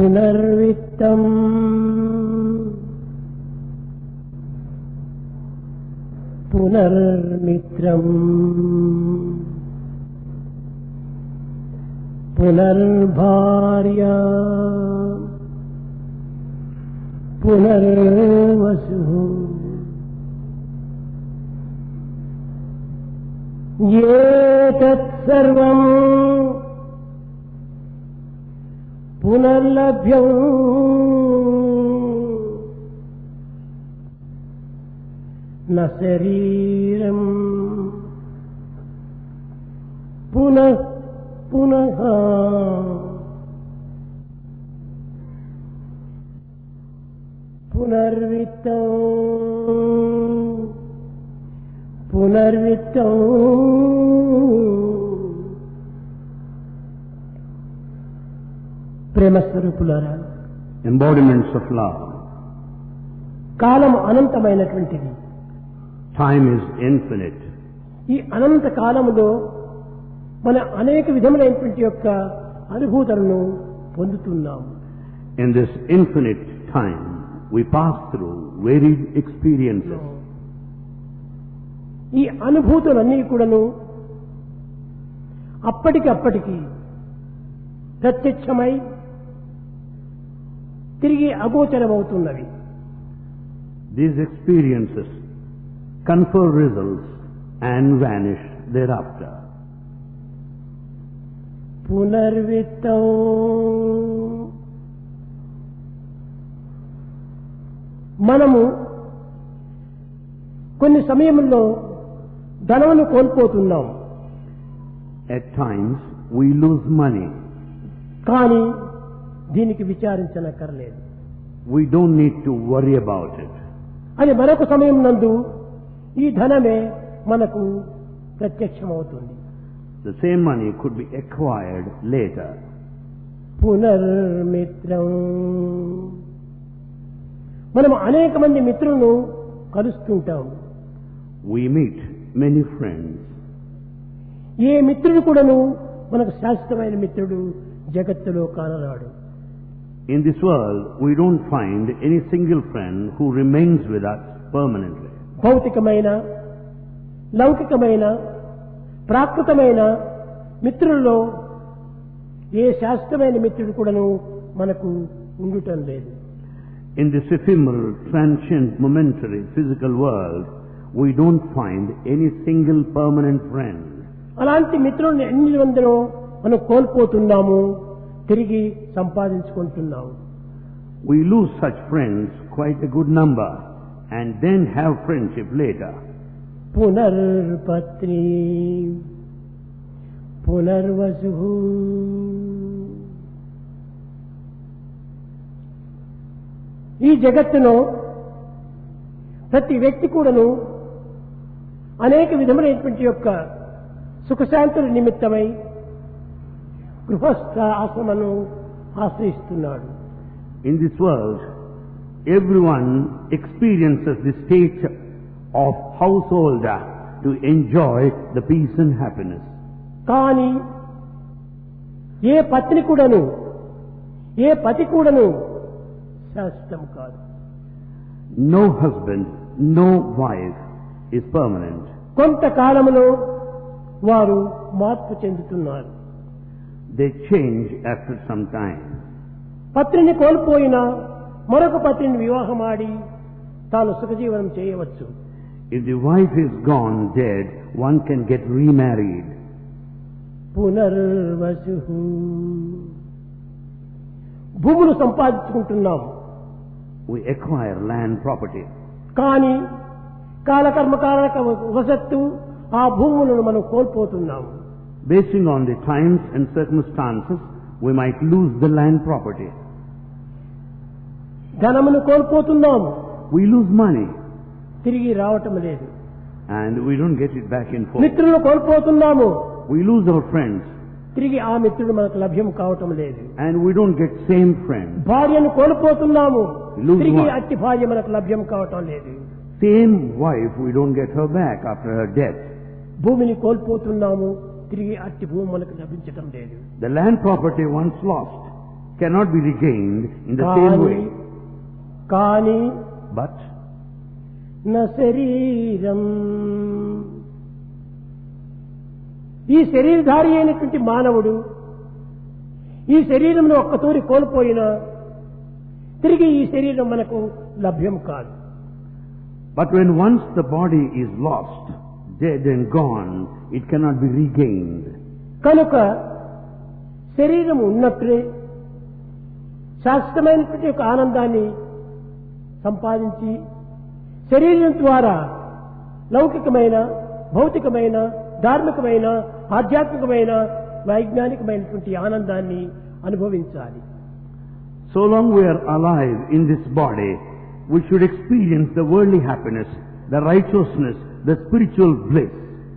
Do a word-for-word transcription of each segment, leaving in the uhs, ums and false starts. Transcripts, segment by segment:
పునర్విత్తం పునర్మిత్రం పునర్భార్య పునర్వసు ఏతత్సర్వం పునర్లభ్యం న శరీరం పునః పునః పునర్విత్తం పునర్విత్తం ప్రేమస్వరూపులారా, embodiments of love. Column అనంతమైనటువంటిది. Time is infinite. ఈ అనంత కాలములో మన అనేక విధములైనటువంటి యొక్క అనుభూతులను పొందుతున్నాము. In this infinite time, we pass through varied experiences. ఈ అనుభూతులన్నీ కూడాను అప్పటికి అప్పటికి ప్రత్యక్షమై తిరిగి అగోచరమవుతున్నవి. These experiences confer results and vanish thereafter. పునర్విత్తం మనము కొన్ని సమయంలో ధనమును కోల్పోతున్నాం. At times we lose money. కానీ దీనికి విచారించనక్కర్లేదు. We don't need to worry about it. అని మరొక సమయం నందు ఈ ధనమే మనకు ప్రత్యక్షమవుతుంది. The same money could be acquired later. పునర్మిత్రం మనం అనేక మంది మిత్రులను కలుస్తుంటాం. We meet many friends. ఏ మిత్రుడు కూడాను మనకు శాశ్వతమైన మిత్రుడు జగత్తులో కానరాడు. In this world, we don't find any single friend who remains with us permanently. భౌతికమైన, లౌకికమైన, ప్రాకృతమైన మిత్రుల్లో ఏ శాశ్వతమైన మిత్రుడు కూడాను మనకు ఉండటం లేదు. In this ephemeral, transient, momentary, physical world, we don't find any single permanent friend. అలాంటి మిత్రుల్ని ఎన్ని వందలో మనం కోల్పోతున్నాము, తిరిగి సంపాదించుకుంటున్నాము. We lose such friends quite a good number and then have friendship later. పునర్పత్ని Punarvasu ఈ జగత్తులో ప్రతి వ్యక్తి కూడాను అనేక విధములైనటువంటి యొక్క సుఖశాంతుల నిమిత్తమై గృహస్థ ఆశ్రమను ఆశ్రయిస్తున్నాడు. In this world, everyone experiences the state of householder to enjoy the peace and happiness. కానీ ఏ పత్ని కూడాను, ఏ పతి కూడాను శాశ్వతం కాదు. No husband, no wife is permanent. కొంతకాలంలో వారు మార్పు చెందుతున్నారు. They change after some time. పత్నిని కోల్పోయినా మరొక పత్నిని వివాహమాడి తాను సుఖజీవనం చేయవచ్చు. If the wife is gone dead, one can get remarried. Punarvasu భూములు సంపాదించుకుంటున్నాం. We acquire land property. కానీ కాలకర్మకారక వసత్తు ఆ భూములను మనం కోల్పోతున్నాము. Basing on the times and circumstances, we might lose the land property. ధనమును కోల్పోతున్నాము. We lose money తిరిగి రావటం లేదు. and we don't get it back in full. మిత్రులను కోల్పోతున్నాము. We lose our friends తిరిగి ఆ మిత్రుడు మనకు లభ్యం కావటం లేదు. and we don't get same friend. భార్యను కోల్పోతున్నాము. Lose తిరిగి one. అట్టి భార్య మనకు లభ్యం కావటం లేదు. Same wife, we don't get her back after her death. భూమిని కోల్పోతున్నాము. తిరిగి అట్టి భూమి మనకు లభించటం లేదు. The land property once lost cannot be regained in the same కానీ way. కానీ But న శరీరం, ఈ శరీరధారి అయినటువంటి మానవుడు ఈ శరీరంలో ఒక్కతూరి కోల్పోయినా తిరిగి ఈ శరీరం మనకు లభ్యం కాదు. But when once the body is lost, dead and gone, it cannot be regained. కనుక శరీరం ఉన్నట్లే శాశ్వతమైనటువంటి ఒక ఆనందాన్ని సంపాదించి శరీరం ద్వారా లౌకికమైన, భౌతికమైన, ధార్మికమైన, ఆధ్యాత్మికమైన, వైజ్ఞానికమైనటువంటి ఆనందాన్ని అనుభవించాలి. So long we are alive in this body, we should experience the worldly happiness, the righteousness, the spiritual bliss.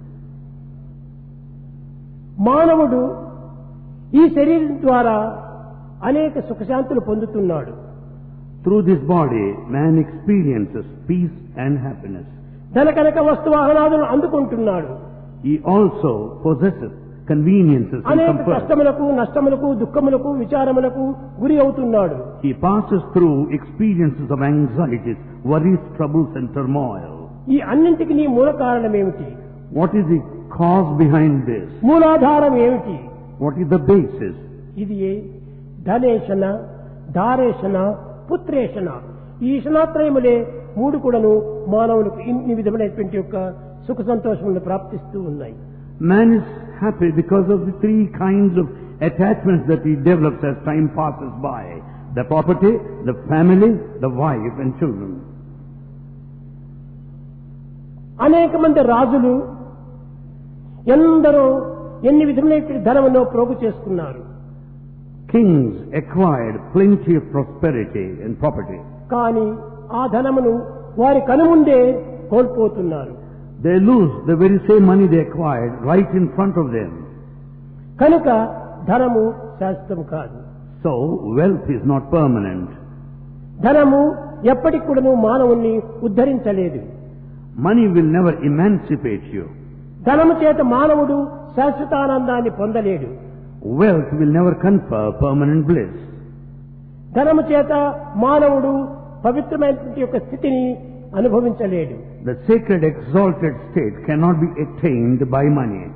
మానవుడు ఈ శరీరం ద్వారా అనేక సుఖశాంతులు పొందుతున్నాడు. Through this body, man experiences peace and happiness. ధనకనక వస్తువాహనాదులను అందుకుంటున్నాడు. He also possesses conveniences and అనేక comforts. కష్టములకు, నష్టములకు, దుఃఖములకు, విచారములకు గురి అవుతున్నాడు. He passes through experiences of anxieties, worries, troubles and turmoil. ఈ అన్నింటికి నీ మూల కారణం ఏమిటి? What is the cause behind this? మూలాధారం ఏమిటి? What is the basis? ఇది ధనేషణ, ధారేషణ, పుత్రేషణ. ఈ ఈషణాత్రయములే మూడు కూడాను మానవులకు ఇన్ని విధమైనటువంటి యొక్క సుఖ సంతోషములను ప్రాప్తిస్తూ ఉన్నాయి. Man is happy because of the three kinds of attachments that he develops as time passes by. The property, the family, the wife and children. అనేక మంది రాజులు ఎందరో ఎన్ని విధములైనటువంటి ధనమును ప్రోగు చేసుకున్నారు. Kings acquired plenty of prosperity and property. కానీ ఆ ధనమును వారి కనుముందే కోల్పోతున్నారు. They lose the very same money they acquired right in front of them. కనుక ధనము శాశ్వతం కాదు. So wealth is not permanent. ధనము ఎప్పటికి కూడాను మానవుణ్ణి ఉద్ధరించలేదు. Money will never emancipate you. ధనము చేత మానవుడు శాశ్వతానందాన్ని పొందలేడు. Wealth will never confer permanent bliss. ధనము చేత మానవుడు పవిత్రమైనటువంటి యొక్క స్థితిని అనుభవించలేడు. The sacred exalted state cannot be attained by money.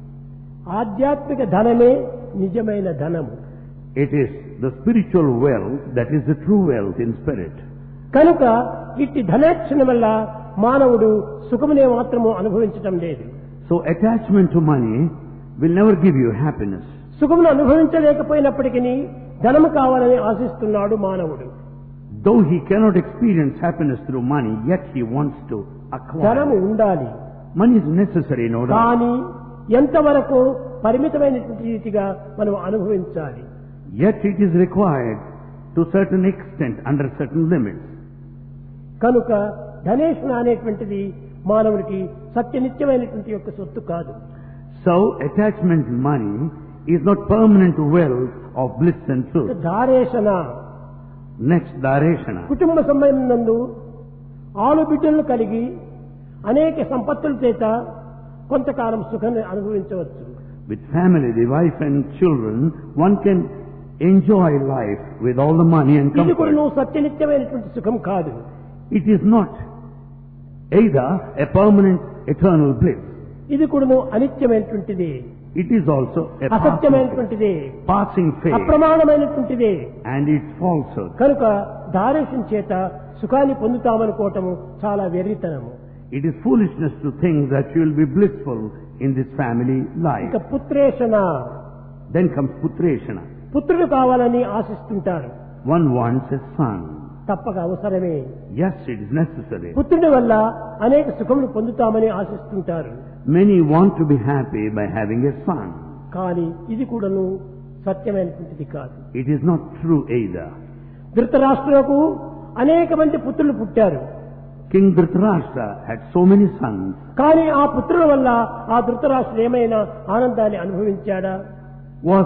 ఆధ్యాత్మిక ధనమే నిజమైన ధనము. It is the spiritual wealth that is the true wealth in spirit. కనుక ఇట్టి ధనేక్షణ వల్ల మానవుడు సుఖమునే మాత్రము అనుభవించటం లేదు. So attachment to money will never give you happiness. సుఖమును అనుభవించలేకపోయినప్పటికీ ధనము కావాలని ఆశిస్తున్నాడు మానవుడు. Though he cannot experience happiness through money, yet he wants to ధనము acquire. ఉండాలి. Money is necessary, no doubt. కానీ ఎంతవరకు పరిమితమైనటువంటి రీతిగా మనం అనుభవించాలి. Yet it is required to certain extent, under certain limits. కనుక ధనేషణ అనేటువంటిది మానవుడికి సత్యనిత్యమైనటువంటి యొక్క సొత్తు కాదు. So attachment to money is not permanent wealth of bliss and truth. ధారేషణ Next, Dareshana. కుటుంబ సంబంధంలో ఆలు బిడ్డలను కలిగి అనేక సంపత్తుల చేత కొంతకాలం సుఖాన్ని అనుభవించవచ్చు. With family, the wife and children, one can enjoy life with all the money and ఇది కూడా comfort. నువ్వు సత్యనిత్యమైనటువంటి సుఖం కాదు. It is not either a permanent eternal bliss. ఇది కూడా నువ్వు అనిత్యమైనటువంటిది, It is also a passing, అసత్యమైనటువంటిది, passing phase, అప్రమాణమైనటువంటిది. and it's falsehood. కనుక ధారేషణ చేత సుఖాన్ని పొందుతామనుకోవటము చాలా వెర్రితనము. It is foolishness to think that you will be blissful in this family life. ఇక పుత్రేషణ, Then comes Putreshana. పుత్రుడు కావాలని ఆశిస్తుంటారు. One wants a son. తప్పక అవసరమే. Yes, it is necessary. పుత్రుడి వల్ల అనేక సుఖములు పొందుతామని ఆశిస్తుంటారు. Many want to be happy by having a son. కానీ ఇది కూడాను సత్యమైనటువంటిది కాదు. It is not true either. ధృతరాష్ట్రులకు అనేక మంది పుత్రులు పుట్టారు. King Dhritarashtra had so many sons. కానీ ఆ పుత్రుల వల్ల ఆ ధృతరాష్ట్రుడు ఏమైనా ఆనందాన్ని అనుభవించాడా? Was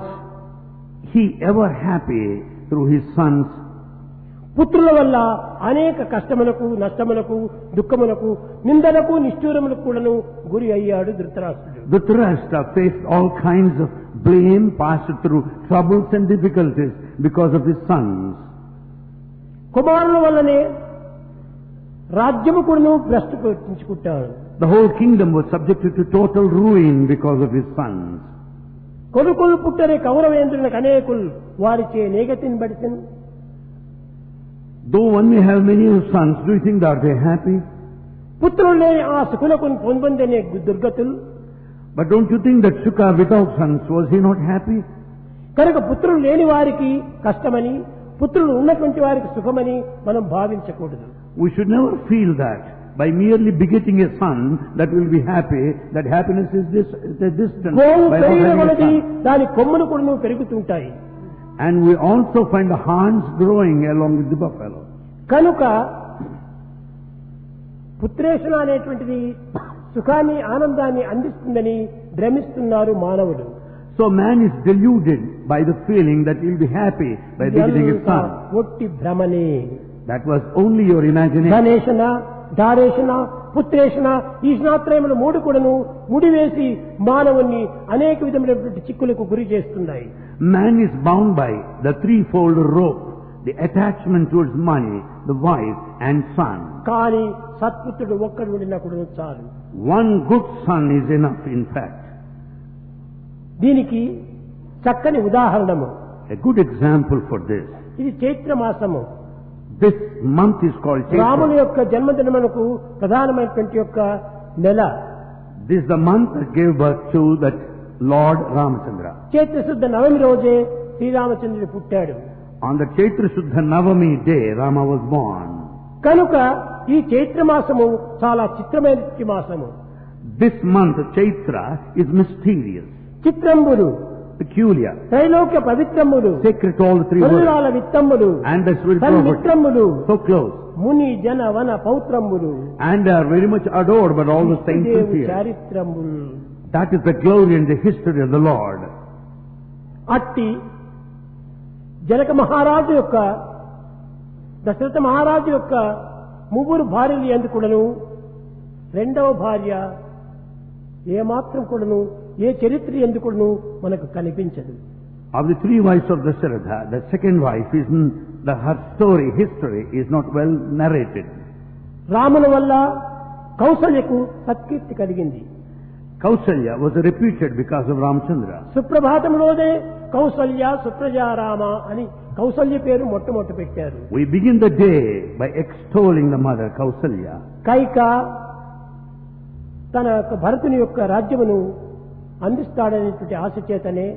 he ever happy through his sons? పుత్రుల వల్ల అనేక కష్టములకు, నష్టములకు, దుఃఖములకు, నిందలకు, నిష్ఠూరములకు కూడాను గురి అయ్యాడు ధృతరాష్ట్రుడు. Dhritarashtra faced all kinds of blame, passed through troubles and difficulties because of his sons. కుమారుల వల్లనే రాజ్యము కూడాను భ్రష్టు పట్టించుకుంటాడు. The whole kingdom was subjected to total ruin because of his sons. కొడుకులు పుట్టరే కౌరవేంద్రులకు అనేకులు వారిచే నేగతిని బడిసెను. Though one may have many sons, do you think that they are happy? పుత్రులు లేని ఆ సుకులకు పొందనే దుర్గతులు. But don't you think that Shuka without sons, was he not happy? కనుక పుత్రులు లేని వారికి కష్టమని, పుత్రులు ఉన్నటువంటి వారికి సుఖమని మనం భావించకూడదు. We should never feel that by merely begetting a son that will be happy, that happiness is this, is a distance. గోవు by not పెరిగిన having a కొలది son. దాని కొమ్ములు కూడా పెరుగుతుంటాయి. And we also find the horns growing along with the buffalo. కనుక పుత్రేషణ అనేటువంటిది సుఖాన్ని ఆనందాన్ని అందిస్తుందని భ్రమిస్తున్నారు మానవులు. So man is deluded by the feeling that he will be happy by begetting a son. ఒట్టి భ్రమనే. That was only your imagination. ధనేషణ, దారేషణ, పుత్రేషణ ఈ స్నాత్రయములు మూడు కూడాను ముడివేసి మానవుణ్ణి అనేక విధమైనటువంటి చిక్కులకు గురి చేస్తున్నాయి. Man is bound by the threefold rope, the attachment towards money, the wife and son. కానీ సత్పుత్రుడు ఒక్కడు ఉండినా కూడా చాలు. One good son is enough, in fact. దీనికి చక్కని ఉదాహరణము. A good example for this. ఇది చైత్ర మాసము. This month is called రాముని Chaitra. యొక్క జన్మదినమునకు ప్రధానమైనటువంటి యొక్క నెల. This is the month that gave birth to that Lord Ramachandra. Chaitra శుద్ధ నవమి రోజే శ్రీరామచంద్రుడు పుట్టాడు. On the Chaitra Shuddha Navami day, Rama was born. కనుక ఈ చైత్ర మాసము చాలా చిత్రమైన మాసము. This month, Chaitra, is mysterious, చిత్రంబులు, peculiar, Trailokya పవిత్రములు, sacred to all the three worlds, పరులాల విత్తములు, and the spiritual సన్మిత్రములు, so close, ముని జన వన పౌత్రములు, and they are very much adored by all the saints and దేవు fears. చారిత్రములు. That is the glory and the history of the Lord. అట్టి జనక మహారాజు యొక్క దశరథ మహారాజు యొక్క ముగ్గురు భార్యలు ఎందుకుడను రెండవ భార్య ఏమాత్రం కూడాను ఏ చరిత్ర ఎందుకుడను మనకు కనిపించదు. Of the three wives of Dasharatha, the second wife is in the her story, history is not well narrated. రాముని వల్ల కౌసల్యకు సత్కీర్తి కలిగింది. Kausalya was reputed because of Ramchandra. సుప్రభాతంలోనే Kaushalya Suprajarama అని కౌసల్య పేరు మొట్టమొదటి పెట్టారు. We begin the day by extolling the mother Kausalya. Kaika తన యొక్క భరతుని యొక్క రాజ్యమును అందిస్తాడనేటువంటి ఆశ చేతనే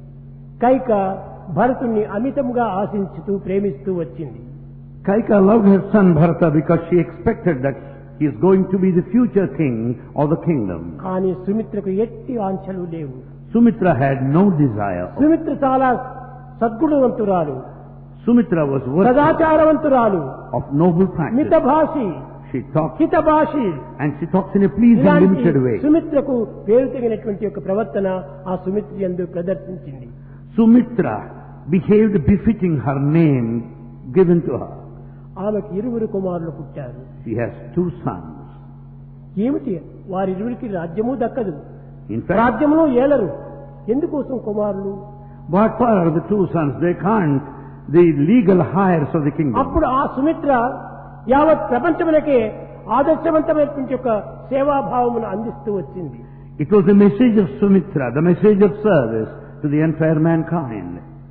కైక భరతుణ్ణి అమితంగా ఆశించుతూ ప్రేమిస్తూ వచ్చింది. Kaika loved her son Bharata because she expected that he is going to be the future king of the kingdom. కానీ సుమిత్రకు ఎట్టి ఆంక్షలు లేవు. Sumitra had no desire. Sumitra చాలా సద్గుణవంతురాలు, Sumitra was worthy సదాచారవంతురాలు, of noble practice. మితభాషి, She talks హితభాషి. and she talks in a pleasing, ఇలాంటి limited way. సుమిత్రకు పేరు తగినటువంటి యొక్క ప్రవర్తన ఆ సుమిత్ర యందు ప్రదర్శించింది. Sumitra behaved befitting her name given to her. ఆమెకు ఇరువురు కుమారులు పుట్టారు. She has two sons. ఏమిటి వారిరువురికి రాజ్యము దక్కదు, In fact, రాజ్యమును ఏలరు. ఎందుకోసం కుమారులు? what are the two sons? They can't the legal heirs of the kingdom. అప్పుడు ఆ సుమిత్ర యావత్ ప్రపంచమునకే ఆదర్శవంతమైనటువంటి యొక్క సేవాభావమును అందిస్తూ వచ్చింది. It was the message of Sumitra, the message of service to the entire mankind.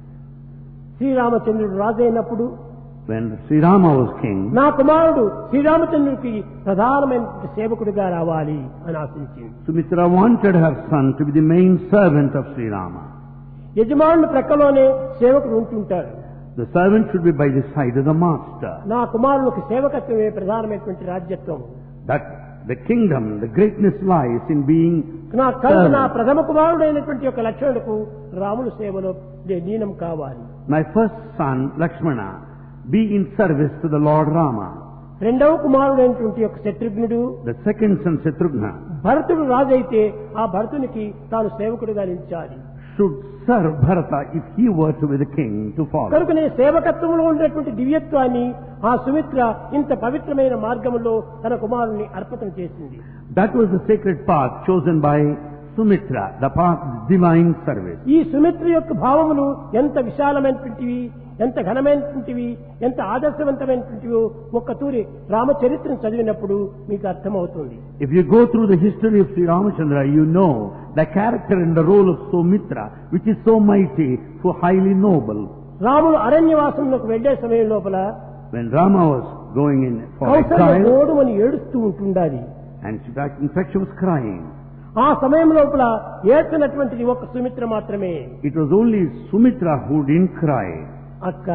శ్రీరామచంద్రుడు రాజైనప్పుడు When Sri Rama was king, నా కుమారుడు శ్రీరామచంద్రుడికి ప్రధానమైన సేవకుడిగా రావాలి అని ఆశించింది. Sumitra wanted her son to be the main servant of Sri Rama. యజమానుని ప్రక్కలోనే సేవకుడు ఉంటుంటాడు. The servant should be by the side of the master. నా కుమారునికి సేవకత్వమే ప్రధానమైనటువంటి రాజ్యత్వం. That the kingdom, the greatness lies in being నా కనుక నా servant. ప్రథమ కుమారుడైనటువంటి యొక్క లక్ష్మణులకు రాముడు సేవలో లీనం కావాలి. My first son, Lakshmana, be in service to the Lord Rama. రెండవ కుమారుడైనటువంటి యొక్క శత్రుఘ్నుడు, The second son, Shatrugna, భరతుడు రాజైతే ఆ భరతునికి తాను సేవకుడిగా నిలిచాలి. should serve Bharata if he were to be the king to follow. కనుకనే సేవకత్వంలో ఉండేటువంటి దివ్యత్వాన్ని ఆ సుమిత్ర ఇంత పవిత్రమైన మార్గంలో తన కుమారుని అర్పణ చేసింది. That was the sacred path chosen by Sumitra, the path of divine service. ఈ సుమిత్ర యొక్క భావములు ఎంత విశాలమైనటువంటివి, ఎంత ఘనమైనటువంటివి, ఎంత ఆదర్శవంతమైనటువంటివి ఒక్క తూరి రామచరిత్రను చదివినప్పుడు మీకు అర్థమవుతుంది. If you go through the history of Sri Ramachandra, you know the character and the role of Sumitra, which is so mighty, so highly noble. రాముడు అరణ్యవాసంలోకి వెళ్లే సమయం లోపల When Rama was going in for Kaushalya exile, ఓడుమని ఏడుస్తూ ఉంటుండాలి. and she, in fact she was crying. ఆ సమయం లోపల ఏడ్చినటువంటిది ఒక సుమిత్ర మాత్రమే. It was only Sumitra who didn't cry. అక్క,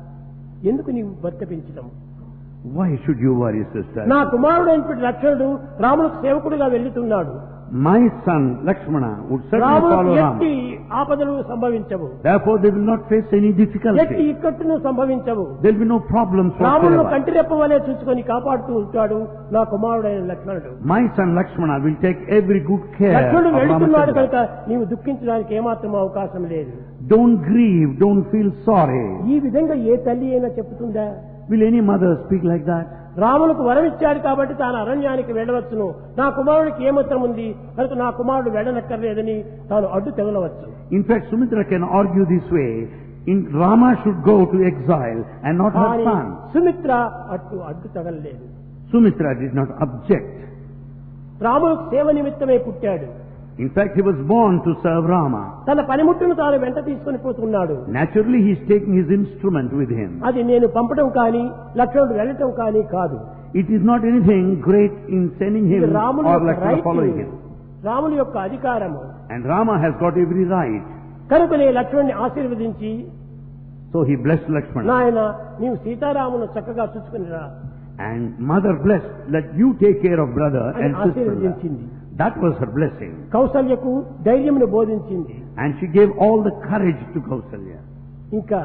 ఎందుకు నీవు భర్త పెంచడం? Why should you worry, sister? నా కుమారుడైనటువంటి లక్ష్మణుడు రాములకు సేవకుడిగా వెళ్తున్నాడు. My son Lakshmana would certainly follow రాములకు Rama. ఎట్టి ఆపదలు సంభవించవు, Therefore they will not face any ఎట్టి difficulty. ఇక్కట్టును సంభవించవు. There will be no problems రాములను whatsoever. కంటిరెప్ప వలె చూసుకొని కాపాడుతూ ఉంటాడు నా కుమారుడైన లక్ష్మణుడు. My son Lakshmana will take every good care of లక్ష్మణుడు వెళుతున్నాడు కనుక Ramachandra. నీవు దుఃఖించడానికి ఏమాత్రం అవకాశం లేదు. Don't grieve, don't feel sorry. ఈ విధంగా ఏ తల్లి అయినా చెప్తుందా? Will any mother speak like that? రాములకు వరం ఇచ్చాడు కాబట్టి తాను అరణ్యానికి వెళ్ళవచ్చును, నా కుమారుడికి ఏమాత్రం ఉంది కనుక నా కుమారుడు వెళ్ళనక్కర్లేదని తాను అడ్డు తెగలవచ్చు. In fact, Sumitra can argue this way. In Rama should go to exile and not her కానీ son. సుమిత్ర అట్టు అడ్డు తగలలేదు. Sumitra did not object. రాములకు సేవ నిమిత్తమే పుట్టాడు. In fact, he was born to serve Rama. తన పనిముట్టును తాను వెంట తీసుకొని పోతున్నాడు. Naturally, he is taking his instrument with him. అది నేను పంపడం కానీ లక్ష్మణుడు వెళ్ళటం కానీ కాదు. It is not anything great in sending him ఇది రాముని or యొక్క Lakshmana రైట్, following him. రాముని యొక్క అధికారము. And Rama has got every right. కనుకనే లక్ష్మణుని ఆశీర్వదించి, So he blessed Lakshmana. నాయన నీవు సీతారామును చక్కగా చూసుకుని రా And mother blessed, let you take care of brother అని and sister. ఆశీర్వదించింది. That was her blessing. కౌసల్యకు ధైర్యమును బోధించింది. And she gave all the courage to Kausalya. ఇంకా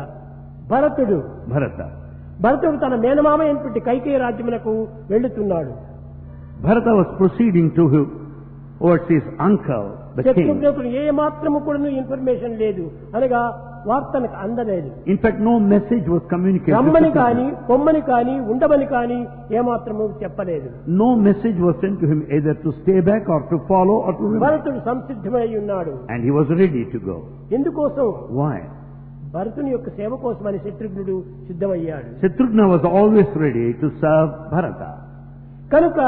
భరతుడు Bharata. భరతుడు తన మేనమామ అయినటువంటి కైకేయ రాజ్యమునకు వెళ్తున్నాడు. Bharata was proceeding to him towards his uncle, the king. శత్రుఘ్నుడు ఏ మాత్రము కూడా ఇన్ఫర్మేషన్ లేదు అనగా వార్తనకు అందలేదు. In fact, no message was communicated. రమ్మని to కాని Shatrughna. పొమ్మని కాని ఉండమని కాని ఏమాత్రము చెప్పలేదు. No message was sent to him either to stay back or to follow or to remain. భరతుడు సంసిద్ధమై ఉన్నాడు. And he was ready to go. ఎందుకోసం? Why? భరతుని యొక్క సేవ కోసమని శత్రుఘ్నుడు సిద్ధమయ్యాడు. Shatrughna was always ready to serve Bharata. కనుక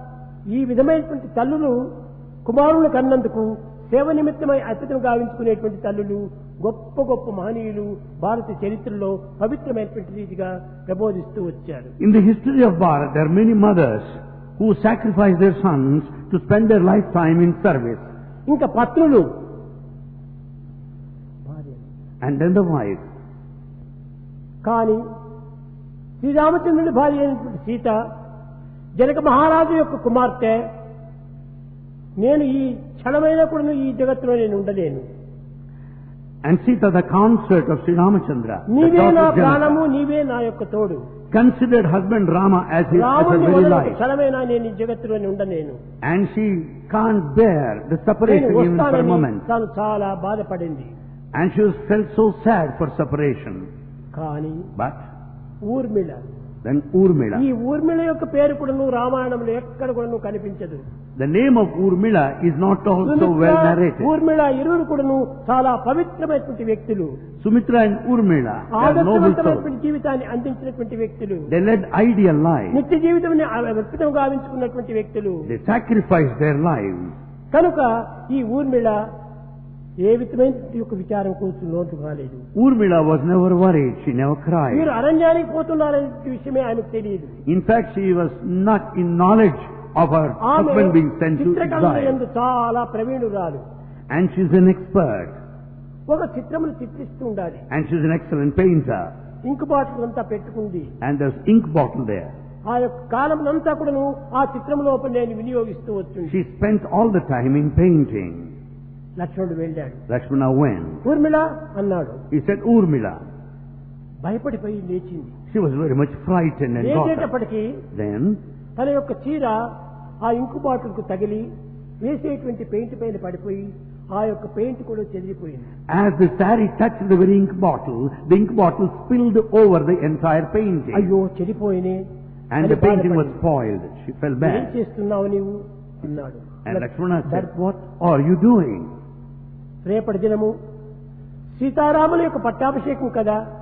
ఈ విధమైనటువంటి తల్లులు కుమారులు కన్నందుకు సేవ నిమిత్తమై అర్పితం గావించుకునేటువంటి తల్లులు గొప్ప గొప్ప మహనీయులు భారత చరిత్రలో పవిత్రమైనటువంటి రీతిగా ప్రబోధిస్తూ వచ్చారు. In the history of Bharat, there are many mothers who sacrifice their sons to spend their lifetime in service. ఇంకా పత్నులు, And then the wife. కానీ శ్రీరామచంద్రుడి భార్య అయినటువంటి సీత జనక మహారాజు యొక్క కుమార్తె, నేను ఈ క్షణమైన కూడా ఈ జగత్తులో నేను ఉండలేను, And Sita, the consort of Sri Ramachandra, the నీవే daughter నా of Janaka, ప్రాణము, నీవే నా యొక్క తోడు, considered husband Rama as his, as her రాముని very వలన life. క్షణమైనా నేను ఈ జగత్తులో ఉండలేను, And she can't bear the నేను separation even for a వస్తానని moment. తాను చాలా బాధపడింది. And she was felt so sad for separation. కానీ But ఊర్మిళ, then Urmila. ఈ ఊర్మిళ యొక్క పేరు కూడాను రామాయణంలో ఎక్కడ కూడాను కనిపించదు. The name of Urmila is not also Sumitra, well narrated. Urmila ఇరువురు కూడాను చాలా పవిత్రమైనటువంటి వ్యక్తులు, Sumitra and Urmila, they are noble souls. ఆదర్శవంతమైనటువంటి జీవితాన్ని అందించినటువంటి వ్యక్తులు, They led ideal lives. నిత్య జీవితం వ్యక్తితం గావించుకున్నటువంటి వ్యక్తులు. They sacrificed their lives. కనుక ఈ ఊర్మిళ ఏ విధమైనటువంటి యొక్క విచారం కోసం లోటు కాలేదు. Urmila was never worried. She never cried. మీరు అరణ్యానికి పోతున్నారనే విషయమే ఆమెకు తెలియదు. In fact, she was not in knowledge of her ఆమె husband being sent to చిత్రకళ exile. యందు చాలా ప్రవీణురాలు. And she's an expert. ఒక చిత్రమును చిత్రిస్తూ ఉండాలి. And she's an excellent painter. Ink bottle అంతా పెట్టుకుంది. And there's ink bottle there. ఆ యొక్క కాలమునంతా కూడాను ఆ చిత్రం లోపల నేను వినియోగిస్తూ వచ్చింది. She spent all the time in painting. లక్ష్మణుడు వెళ్ళాడు. Lakshmana went. ఊర్మిళ అన్నాడు. He said, Urmila. భయపడిపోయి లేచింది. She was very much frightened and got up. లేచేటప్పటికీ Then తన యొక్క చీర ఆ ఇంకు బాటిల్కు తగిలి వేసేటువంటి పెయింట్ పైన పడిపోయి ఆ యొక్క పెయింట్ కూడా చెదిరిపోయింది. as the saree touched the very ink bottle, the ink bottle spilled over the entire painting. అయ్యో చెడిపోయినే And అని the painting was బాధపడింది. spoiled. She felt ఏం bad. చేస్తున్నావు నీవు అన్నాడు. And Lakshmana said, what are you రేపటి దినము సీతారాముల యొక్క పట్టాభిషేకం కదా,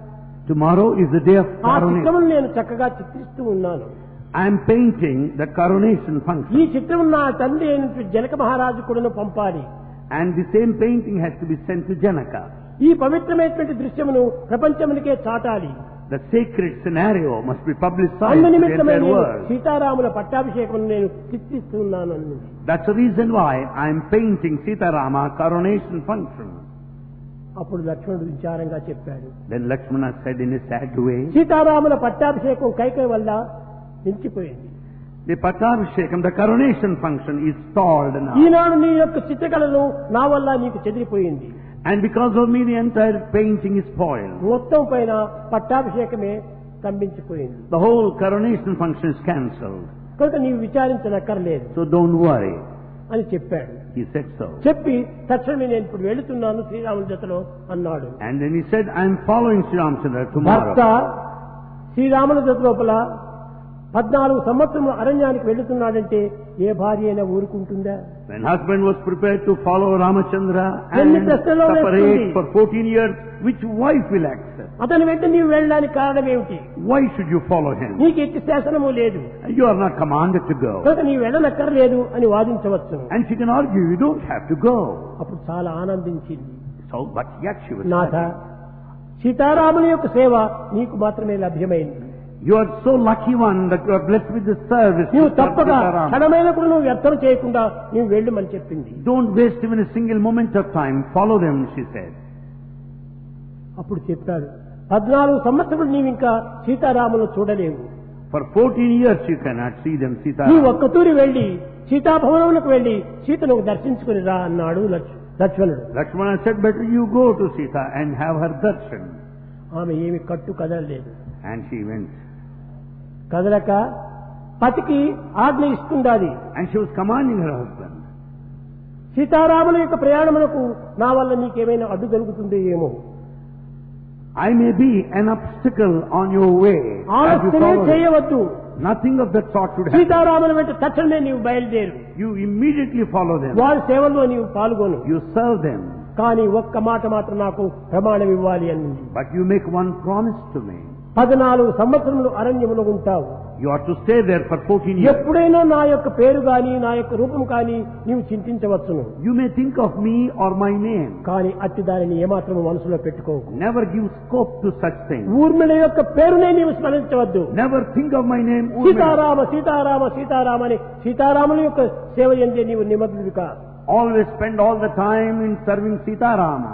Tomorrow is the day of ఆ coronation. చిత్రమును నేను చక్కగా చిత్రిస్తూ ఉన్నాను. I am painting the coronation ఈ function. చిత్రం నా తండ్రి అయినటువంటి జనక మహారాజు కూడా పంపాలి. And the same painting has to be sent to Janaka. ఈ పవిత్రమైనటువంటి దృశ్యమును ప్రపంచమునికే చాటాలి. The sacred scenario must be publicized అందు to the నిమిత్తమై entire నేను world. సీతారాముల పట్టాభిషేకం నేను చిత్రిస్తున్నాను అన్నది. That's the reason why I am painting Sitarama coronation function. అప్పుడు లక్ష్మణుడు విచారంగా చెప్పాడు. Then Lakshmana said in a sad way, సీతారాముల పట్టాభిషేకం కైకేయి వల్ల నిలిచిపోయింది. the Pattabhishekam, the coronation function is stalled now. ఈనాడు నీ యొక్క చిత్రకళను నా వల్ల నీకు చెదిరిపోయింది. And because of me the entire painting is spoiled. మొత్తం పైన పట్టాభిషేకమే స్తంభించిపోయింది. The whole coronation function is cancelled. కనుక నీవు విచారించనక్కర్లేదు So don't worry. అని చెప్పాడు. He said so. చెప్పి తక్షణమే నేను ఇప్పుడు వెళుతున్నాను శ్రీరాముల జతలో అన్నాడు. And then he said, I am following Sri Ramchandra భర్త tomorrow. శ్రీరాముల జత లోపల పద్నాలుగు సంవత్సరములు అరణ్యానికి వెళుతున్నాడంటే ఏ భార్య అయినా ఊరుకుంటుందా? When husband was prepared to follow Ramachandra and ఎన్ని ప్రశ్నలు separate వేస్తుంది? for fourteen years, which wife will accept? అతని వెంట నీవు వెళ్ళడానికి కారణం ఏమిటి? Why should you follow him? నీకు ఎట్టి శాసనము లేదు You are not commanded to go. కనుక నీవు వెళ్ళనక్కర్లేదు అని వాదించవచ్చు. And she can argue, you don't have to go. అప్పుడు చాలా ఆనందించింది. So, but yet she was Nath, happy. సీతారాముల యొక్క సేవ నీకు మాత్రమే లభ్యమైంది. You are so lucky one that you are blessed with the service. నీవు of తప్పగా Sitaram. క్షణమైన కూడా నువ్వు వ్యర్థం చేయకుండా నీవు వెళ్ళమని చెప్పింది. Don't waste even a single moment of time. Follow them, she said. అప్పుడు చెప్పాడు, పద్నాలుగు సంవత్సరాలు నీవు ఇంకా సీతారాములను చూడలేవు. For fourteen years you cannot see them, నీ Sitaram. ఒక్క తూరి వెళ్లి సీతాభవనములకు వెళ్లి సీతను దర్శించుకుని రా అన్నాడు లక్ష్- లక్ష్మణుడు. Lakshmana said, better you go to Sita and have her darshan. ఆమె ఏమి కట్టు కదలలేదు. And she went. కదలక పతికి ఆజ్ఞ ఇస్తుండాలి. And she was commanding her husband. సీతారాముల యొక్క ప్రయాణమునకు నా వల్ల నీకేమైనా అడ్డు జరుగుతుందో ఏమో. I may be an obstacle on your way. as you ఆలస్యమే follow him. చేయవద్దు. Nothing of that sort should happen. సీతారాముల వెంట తక్షణమే నీవు బయలుదేరు. You immediately follow them. వారి సేవల్లో నీవు పాల్గొను. You serve them. కానీ ఒక్క మాట మాత్రం నాకు ప్రమాణం ఇవ్వాలి అన్నది. But you make one promise to me. పద్నాలుగు సంవత్సరములు అరణ్యములో ఉంటావు. You are to stay there for fourteen years. ఎప్పుడైనా నా యొక్క పేరు గాని నా యొక్క రూపం కానీ నీవు చింతించవచ్చును. You may think of me or my name. కానీ అట్టి దానిని ఏమాత్రం మనసులో పెట్టుకోకు. Never give scope to such things. Urmila యొక్క పేరునే నీవు స్మరించవద్దు. Never think of my name. Urmila. Sitarama Sitarama Sitarama అని సీతారాముల యొక్క సేవ ఎందే నీవు నిమగ్నుడిగా. Always spend all the time in serving Sitarama.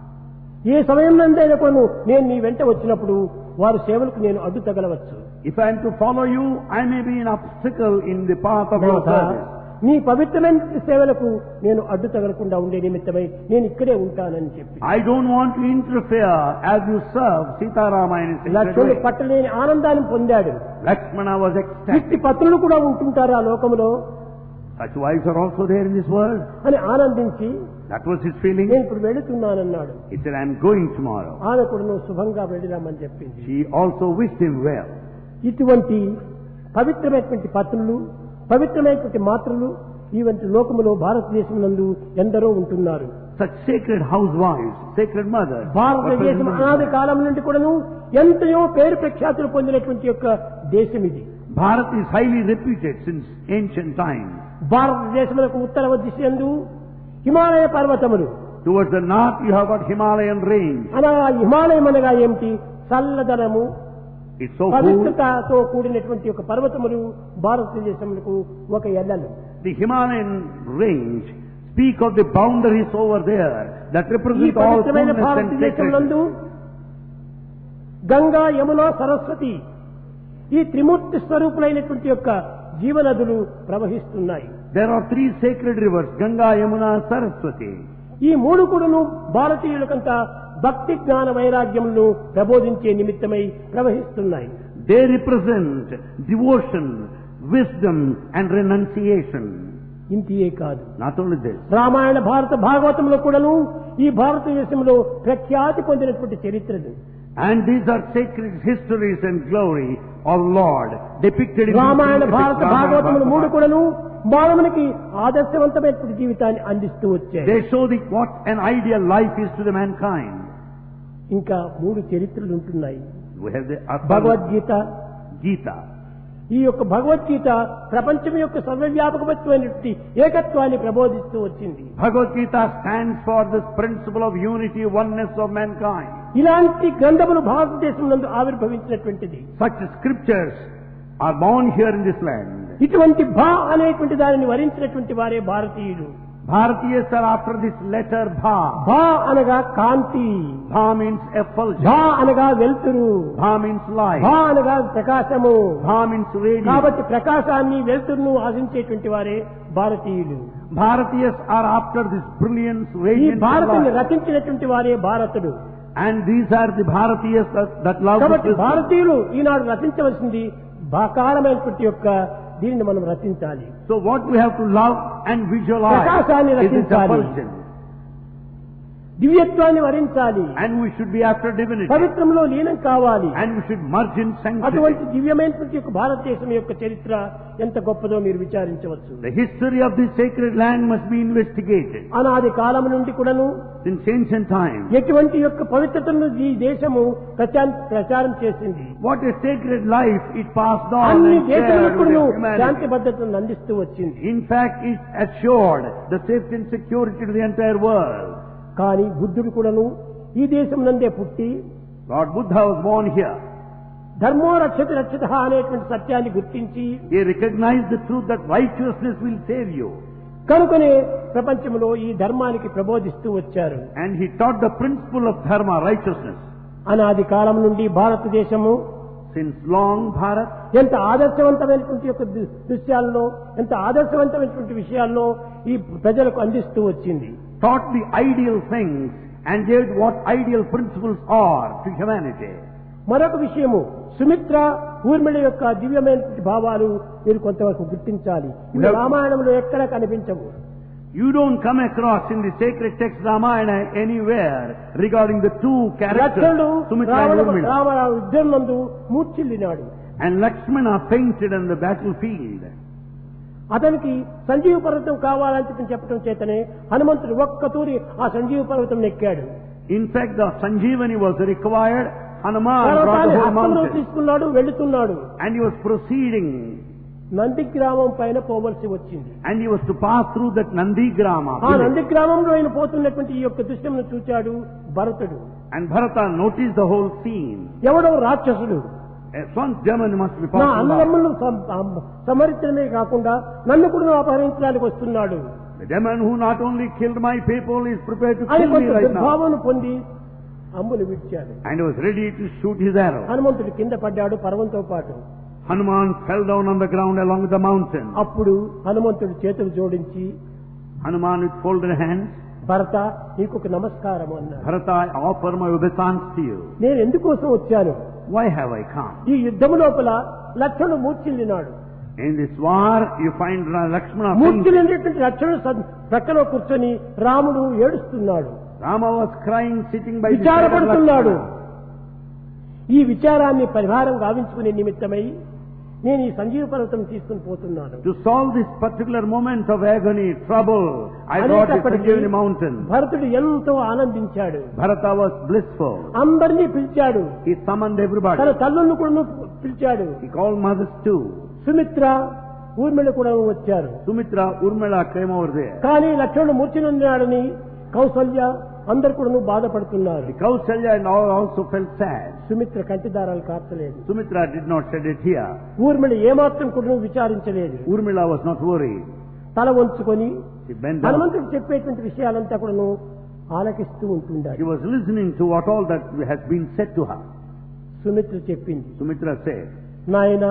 ఏ సమయం నందైనా కొను నేను నీ వెంట వచ్చినప్పుడు వారి సేవలకు నేను అడ్డు తగలవచ్చు. If I am to follow you, I may be an obstacle in the path of your Nath, service. నీ పవిత్రమైన సేవలకు నేను అడ్డు తగలకుండా ఉండే నిమిత్తమై నేను ఇక్కడే ఉంటానని చెప్పి I don't want to interfere as you serve Sitarama in a sacred లక్ష్మణుడు way. పట్టలేని ఆనందాన్ని పొందాడు. Lakshmana was ecstatic. ఇట్టి పత్రులు కూడా ఉంటుంటారు ఆ లోకంలో Such wives are also there in this world. అని ఆనందించి That was his feeling. నేను ఇప్పుడు వెళుతున్నానన్నాడు. He said, I am going tomorrow. ఆమె కూడా నువ్వు శుభంగా వెళ్ళిరామని చెప్పింది. She also wished him well. ఇటువంటి పవిత్రమైనటువంటి పత్రులు పవిత్రమైనటువంటి మాత్రలు ఇవంటి లోకములో భారతదేశం నందు ఎందరో ఉంటున్నారు. Such sacred housewives, sacred mothers. భారతదేశం అనాది కాలం నుండి కూడాను ఎంతయో పేరు ప్రఖ్యాతులు పొందినటువంటి యొక్క దేశం ఇది. Bharat is highly reputed since ancient times. భారతదేశములకు ఉత్తర దిశయందు హిమాలయ పర్వతములు. Towards the north you have got Himalayan range. అనగా హిమాలయం అనగా ఏమిటి? చల్లదనము It's so cool. పవిత్రతతో కూడినటువంటి ఒక పర్వతములు భారతదేశములకు ఒక ఎల్లలు. The Himalayan range speak of the boundaries over there that ఈ represent all పవిత్రమైన coolness and భారతదేశం sacredness. నందు గంగా యమున సరస్వతి ఈ త్రిమూర్తి స్వరూపులైనటువంటి యొక్క జీవనదులు ప్రవహిస్తున్నాయి. There are three sacred rivers, Ganga, Yamuna, Saraswati. ఈ మూడు కూడాను భారతీయులకంతా భక్తి జ్ఞాన వైరాగ్యములను ప్రబోధించే నిమిత్తమై ప్రవహిస్తున్నాయి. They represent devotion, wisdom and renunciation. ఇంతియే కాదు, Not only this. రామాయణ భారత భాగవతంలో కూడాను ఈ భారతదేశంలో ప్రఖ్యాతి పొందినటువంటి చరిత్రలు. And these are sacred histories and glory of Lord depicted in Ramayana the భారత భాగవతములు మూడు కూడాను మానవునికి ఆదర్శవంతమైనటువంటి జీవితాన్ని అందిస్తూ వచ్చాయి. They show the, what an ideal life is to the mankind. ఇంకా మూడు చరిత్రలు ఉంటున్నాయి. We have the Bhagavad Gita. Gita. ఈ యొక్క భగవద్గీత ప్రపంచం యొక్క సర్వవ్యాపకమైనటువంటి ఏకత్వాన్ని ప్రబోధిస్తూ వచ్చింది. Bhagavad Gita stands for this principle of unity, oneness of mankind. ఇలాంటి గ్రంథములు భారతదేశం నందు ఆవిర్భవించినటువంటిది. Such scriptures are born here in this land. ఇటువంటి భా అనేటువంటి దానిని వరించినటువంటి వారే భారతీయులు. Bharatiyas are after this letter Bha. భా అనగా కాంతి. Bha means effulgence. భా అనగా వెలుతురు. Bha means light. భా అనగా ప్రకాశము. Bha means radiance. కాబట్టి ప్రకాశాన్ని వెలుతురును ఆశించేటువంటి వారే భారతీయులు. Bharatiyas are after this brilliance, ఈ radiance, and భారతాన్ని light. రచించినటువంటి వారే భారతుడు. And these are the Bharatiyas that, that love కాబట్టి this. భారతీయులు ఈనాడు రచించవలసింది భాకారమైనటువంటి యొక్క దీనిని మనం రచించాలి. So what we have to love and visualize ప్రకాశాన్ని is this రచించాలి. effulgence. దివ్యత్వాన్ని వరించాలి. And we should be after divinity. పవిత్రంలో లీనం కావాలి. And we should merge in sanctity. అటువంటి దివ్యమైనటువంటి యొక్క భారతదేశం యొక్క చరిత్ర ఎంత గొప్పదో మీరు విచారించవచ్చు. The history of this sacred land must be investigated. అనాది కాలం నుండి కూడాను Since ancient times, ఎటువంటి యొక్క పవిత్రతను ఈ దేశము ప్రచారం ప్రచారం చేసింది. what a sacred life it passed on అన్ని and దేశములకు shared with కూడాను humanity. శాంతి భద్రతను అందిస్తూ వచ్చింది. In fact, it assured the safety and security to the entire world. కానీ బుద్ధుడు కూడాను ఈ దేశం నందే పుట్టి Lord Buddha was born here. ధర్మో రక్షతి రక్షిత అనేటువంటి సత్యాన్ని గుర్తించి He recognized the truth that righteousness will save you. కనుకనే ప్రపంచంలో ఈ ధర్మానికి ప్రబోధిస్తూ వచ్చారు. And he taught the principle of dharma, righteousness. అనాది కాలం నుండి భారతదేశము Since long, Bharat ఎంత ఆదర్శవంతమైనటువంటి యొక్క దు- దృశ్యాల్లో ఎంత ఆదర్శవంతమైనటువంటి విషయాల్లో ఈ ప్రజలకు అందిస్తూ వచ్చింది. taught the ideal things and gave what ideal principles are to humanity. మరొక విషయము సుమిత్ర ఊర్మిళ యొక్క దివ్యమైనటువంటి భావాలు మీరు కొంతవరకు గుర్తించాలి. ఇవి Yeah. రామాయణంలో ఎక్కడ కనిపించవు. You don't come across in the sacred text Ramayana anywhere regarding the two characters, లక్ష్మణుడు Sumitra and Ravana Urmila. Ravana యుద్ధం నందు మూర్ఛిల్లినాడు. And Lakshmana fainted on the battlefield. అతనికి సంజీవ పర్వతం కావాలని చెప్పి చెప్పడం చేతనే హనుమంతుడు ఒక్క తూరి ఆ సంజీవ పర్వతం నెక్కాడు. In fact, the Sanjeevani was required. Hanuman brought పర్వతాన్ని the whole హస్తంలో mountain. తీసుకున్నాడు, వెళుతున్నాడు. And he was proceeding. Nandi గ్రామం పైన పోవలసి వచ్చింది. And he was to pass through that Nandi Grama. ఆ నంది గ్రామంలో ఆయన పోతున్నటువంటి ఈ యొక్క దృశ్యంను చూచాడు భరతుడు. And Bharata noticed the whole scene. ఎవడో రాక్షసుడు A one demon must be నా passing by. అన్నదమ్ములను సం- సమరించడమే కాకుండా నన్ను కూడా అపహరించడానికి వస్తున్నాడు The demon who not only killed my people is prepared to అని kill me కొంత right now. దుర్భావన పొంది అంబులు విడిచాడు. And was ready to shoot his arrow. హనుమంతుడు కింద పడ్డాడు పర్వంతో పాటు. Hanuman fell down on the ground along with the mountain. అప్పుడు హనుమంతుడు చేతులు జోడించి Hanuman with folded hands. భరత నీకు ఒక నమస్కారం అన్నాడు. Bharata, I offer my obeisance to you. నేను ఎందుకోసం వచ్చాను? Why have I come? ఈ యుద్ధము లోపల లక్ష్మణుడు మూర్ఛిల్లినాడు. In this war, you find Lakshmana fainting. మూర్ఛిల్లినటువంటి లక్ష్మణుడు సద్- ప్రక్కలో కూర్చొని రాముడు ఏడుస్తున్నాడు, Rama was crying, sitting by the side of విచారపడుతున్నాడు. Lakshmana. ఈ విచారాన్ని పరిహారం గావించుకునే నిమిత్తమై నేను ఈ సంజీవ పర్వతం తీసుకుని పోతున్నాను. To solve this particular moment of agony, trouble, I brought the అనేటప్పటికీ Sanjeevani mountain. భరతుడు ఎంతో ఆనందించాడు. Bharata was blissful. అందరినీ పిలిచాడు. He summoned everybody. తన తల్లులను కూడా పిలిచాడు. He called mothers too. Sumitra Urmila కూడా వచ్చారు. Sumitra, Urmila came over there. కానీ లక్ష్మణుడు మూర్ఛిల్లినాడని కౌసల్య అందరు కూడా బాధపడుతున్నారు. Kausalya and all also felt sad. Sumitra కంటిదారాలు కార్చలేదు. Sumitra did not shed a tear. Urmila ఏమాత్రం కూడా విచారించలేదు. Urmila was not worried. తల వంచుకొని She bent down. హనుమంతుడు చెప్పేటువంటి విషయాలంతా కూడాను ఆలకిస్తూ ఉంటుండాలి. She was listening to what all that has been said to her. Sumitra చెప్పింది, Sumitra said, నాయన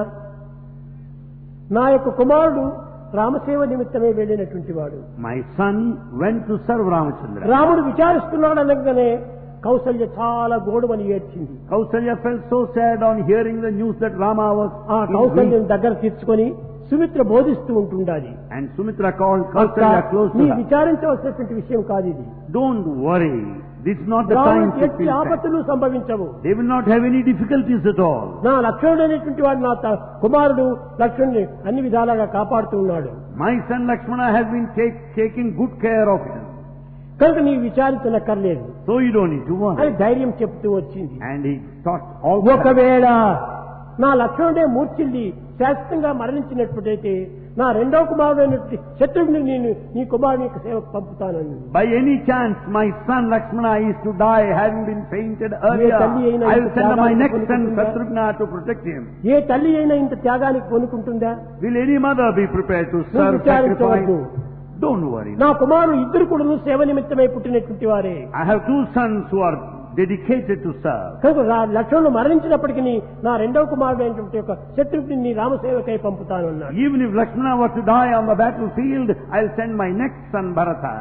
నా యొక్క కుమారుడు రామసేవ నిమిత్తమే వెళ్ళినటువంటి వాడు. my son went to serve Ramachandra. రాముడు విచారిస్తున్నాడు అనగానే కౌసల్య చాలా గోడుమని ఏడ్చింది. Kausalya felt so sad on hearing the news that Rama was ఆ in కౌసల్యం grief. దగ్గర తీర్చుకొని సుమిత్ర బోధిస్తూ ఉంటుండాలి. And Sumitra called అక్క, Kausalya close నీ to her. విచారించవలసినటువంటి విషయం కాదు ఇది. Don't worry. This is not the time రాముడికి to ఎట్టి feel sad. ఆపత్తులు సంభవించవు. They will not have any difficulties at all. నా లక్ష్మణుడు అనేటువంటి వాడు నా త- కుమారుడు లక్ష్మణుని అన్ని విధాలుగా కాపాడుతూ ఉన్నాడు. My son Lakshmana has been take, taking good care of him. కనుక నీవు విచారించనక్కర్లేదు So you don't need to అని worry. ధైర్యం చెప్తూ వచ్చింది. And he thought all the time, ఒకవేళ నా లక్ష్మణుడే మూర్ఛిల్లి శాశ్వతంగా మరణించినప్పుడైతే నా రెండవ కుమారుడైనటువంటి శత్రువుని నేను నీ కుమారుని యొక్క సేవకు పంపుతానని. by any chance my son Lakshmana is to die, having been fainted earlier, I will send my next son Shatrugna to protect him. ఏ తల్లి అయినా ఇంత త్యాగానికి పూనుకుంటుందా? Will any mother be prepared to serve, sacrifice? Don't worry. నా కుమారులు ఇద్దరు కూడా సేవ నిమిత్తమై పుట్టినటువంటి వారే. I have two sons who are dedicated to serve. కనుక లక్ష్మణుడు మరణించినప్పటికీ నా రెండవ కుమారుడు అయినటువంటి యొక్క శత్రువుని నీ రామసేవకై పంపుతాను అన్నాడు. Even if Lakshmana were to die on the battlefield, I'll send my next son Bharata.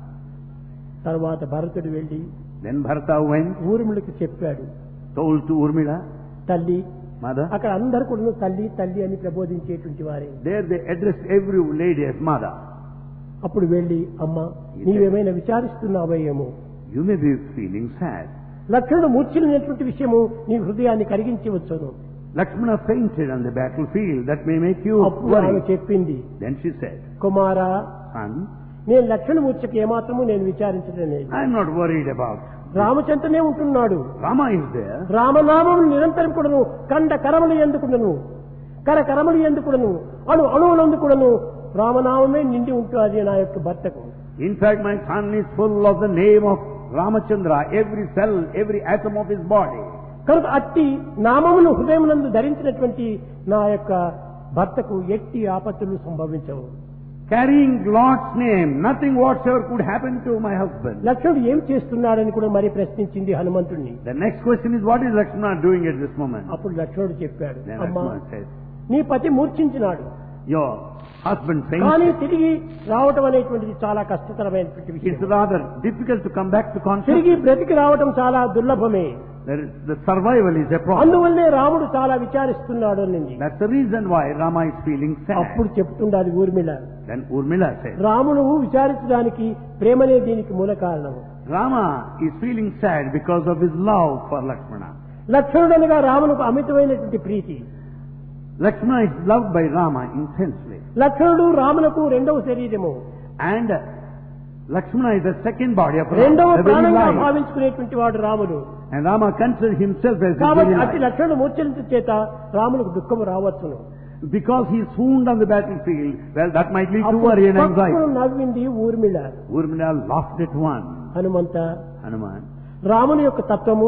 తర్వాత భరతుడు వెళ్లి Then Bharata went, ఊర్మిళకి చెప్పాడు, told to Urmila, తల్లి mother. అక్కడ అందరు కూడా తల్లి తల్లి అని ప్రబోధించేటువంటి వారే. There they addressed every lady as mother. అప్పుడు వెళ్లి అమ్మ నీవేమైనా విచారిస్తున్నావేమో, You may be feeling sad. లక్ష్మణుడు మూర్ఛిల్లినటువంటి విషయము నీ హృదయాన్ని కరిగించవచ్చును. Lakshmana fainted on the battlefield. That may make you అప్పుడు ఆమె worry. చెప్పింది, Then she said, కుమారా son, నేను లక్ష్మణ మూర్ఛకి ఏమాత్రము నేను విచారించడం లేదు. I'm not worried about. రామచంద్రనే ఉంటున్నాడు. Rama is there. రామనామం నిరంతరం కూడాను కండ కరములు ఎందుకును కర కరములు ఎందుకును అణు అణువులందుకును రామనామమే నిండి ఉంటుంది నా యొక్క భర్తకు. In fact, my son is full of the name of Ramachandra, every cell, every atom of his body. కనుక అట్టి నామమును హృదయమునందు ధరించినటువంటి నా యొక్క భర్తకు ఎట్టి ఆపత్తులు సంభవించవు. Carrying Lord's name, nothing whatsoever could happen to my husband. లక్ష్మణుడు ఏం చేస్తున్నాడని కూడా మరి ప్రశ్నించింది హనుమంతుణ్ణి. The next question is, what is Lakshmana doing at this moment? అప్పుడు లక్ష్మణుడు చెప్పాడు, Then అమ్మా Lakshmana said, నీ పతి మూర్ఛించినాడు, your husband కానీ fainted. తిరిగి రావటం అనేటువంటిది చాలా కష్టతరమైనటువంటి It's విషయం. rather difficult to come back to తిరిగి consciousness. బ్రతికి రావటం చాలా దుర్లభమే. There is, the survival is a problem. అందువల్లనే రాముడు చాలా విచారిస్తున్నాడు అనింది. That's the reason why Rama is feeling sad. అప్పుడు చెప్తుండాలి ఊర్మిళ, Then Urmila said, రామును విచారించడానికి ప్రేమనే దీనికి మూల కారణం. Rama is feeling sad because of his love for Lakshmana. లక్ష్మణుడనగా రామునకు అమితమైనటువంటి Preethi. Lakshmana is loved by Rama intensely. లక్ష్మణుడు రామునకు రెండవ శరీరము, And Lakshmana is the second body of రెండవ Rama, the very ప్రాణంగా life. భావించుకునేటువంటి వాడు రాముడు. And Rama considers himself as the కాబట్టి very అతి life. లక్ష్మణుడు మూర్ఛించ చేత రామునకు దుఃఖము రావచ్చును. Because he is swooned on the battlefield, well, that might lead to అప్పుడు worry and పక్కన anxiety. నవ్వింది Urmila. Urmila laughed at one. Hanumantha, Hanuman, రాముని యొక్క తత్వము,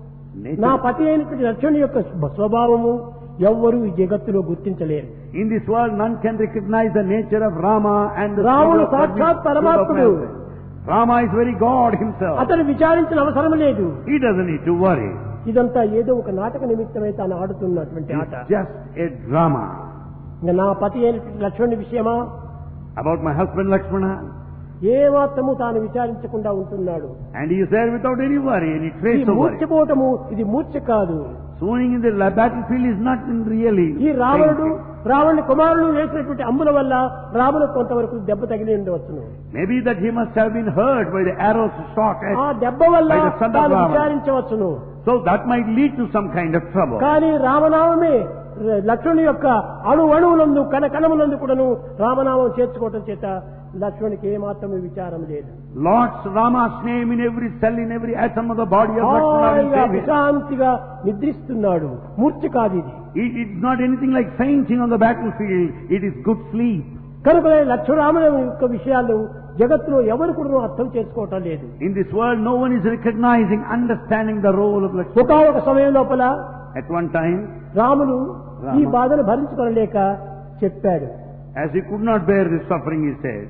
నా nature. పతి అయినటువంటి లక్ష్మణుని యొక్క స్వభావము ఎవ్వరూ ఈ జగత్తులో గుర్తించలేరు. In this world, none can recognize the nature of Rama and the రాముడు spirit of సాక్షాత్ God. పరమాత్ముడు. Rama is very God himself. అతను విచారించిన అవసరం లేదు. He doesn't need to worry. ఇదంతా ఏదో ఒక నాటక నిమిత్తమై తాను ఆడుతున్నటువంటి ఆట. It's just a drama. ఇంకా నా పతి అయినటువంటి లక్ష్మణుని విషయమా About my husband Lakshmana, ఏ మాత్రము తాను విచారించకుండా ఉంటున్నాడు. and he is there without any worry, any ఈ trace of worry. మూర్ఛపోవటము ఇది మూర్ఛ కాదు. Swooning in the la- battlefield is not in really. ఈ రావణుడు fainting. రావణుని కుమారుడు వేసినటువంటి అంబుల వల్ల రాములకు కొంతవరకు దెబ్బ తగిలి ఉండవచ్చును. Maybe that he must have been hurt by the arrows shot ఆ at. దెబ్బ వల్ల By the son of తాను Rama. విచారించవచ్చును. So that might lead to some kind of trouble. కానీ రామనామమే లక్ష్మణుని యొక్క అణు అణువులందు కణ కణములందు కూడాను రామనామం చేర్చుకోవటం చేత లక్ష్మణునికి ఏమాత్రము విచారం లేదు. Lord's Rama's name in every cell, in every atom of the body of Lakshmana will హాయిగా save him. విశ్రాంతిగా నిద్రిస్తున్నాడు. మూర్ఛ కాదు ఇది. It- It's not anything like fainting on the battlefield. It is good sleep. కనుక లక్ష్మణరాముల యొక్క విషయాలు జగత్తులో ఎవరు కూడా అర్థం చేసుకోవటం లేదు. In this world, no one is recognizing, understanding the role of Lakshmana. ఒకనొక సమయం లోపల At one time, రాముడు రామ. ఈ బాధను భరించుకోలేక చెప్పాడు. as he could not bear this suffering, he said,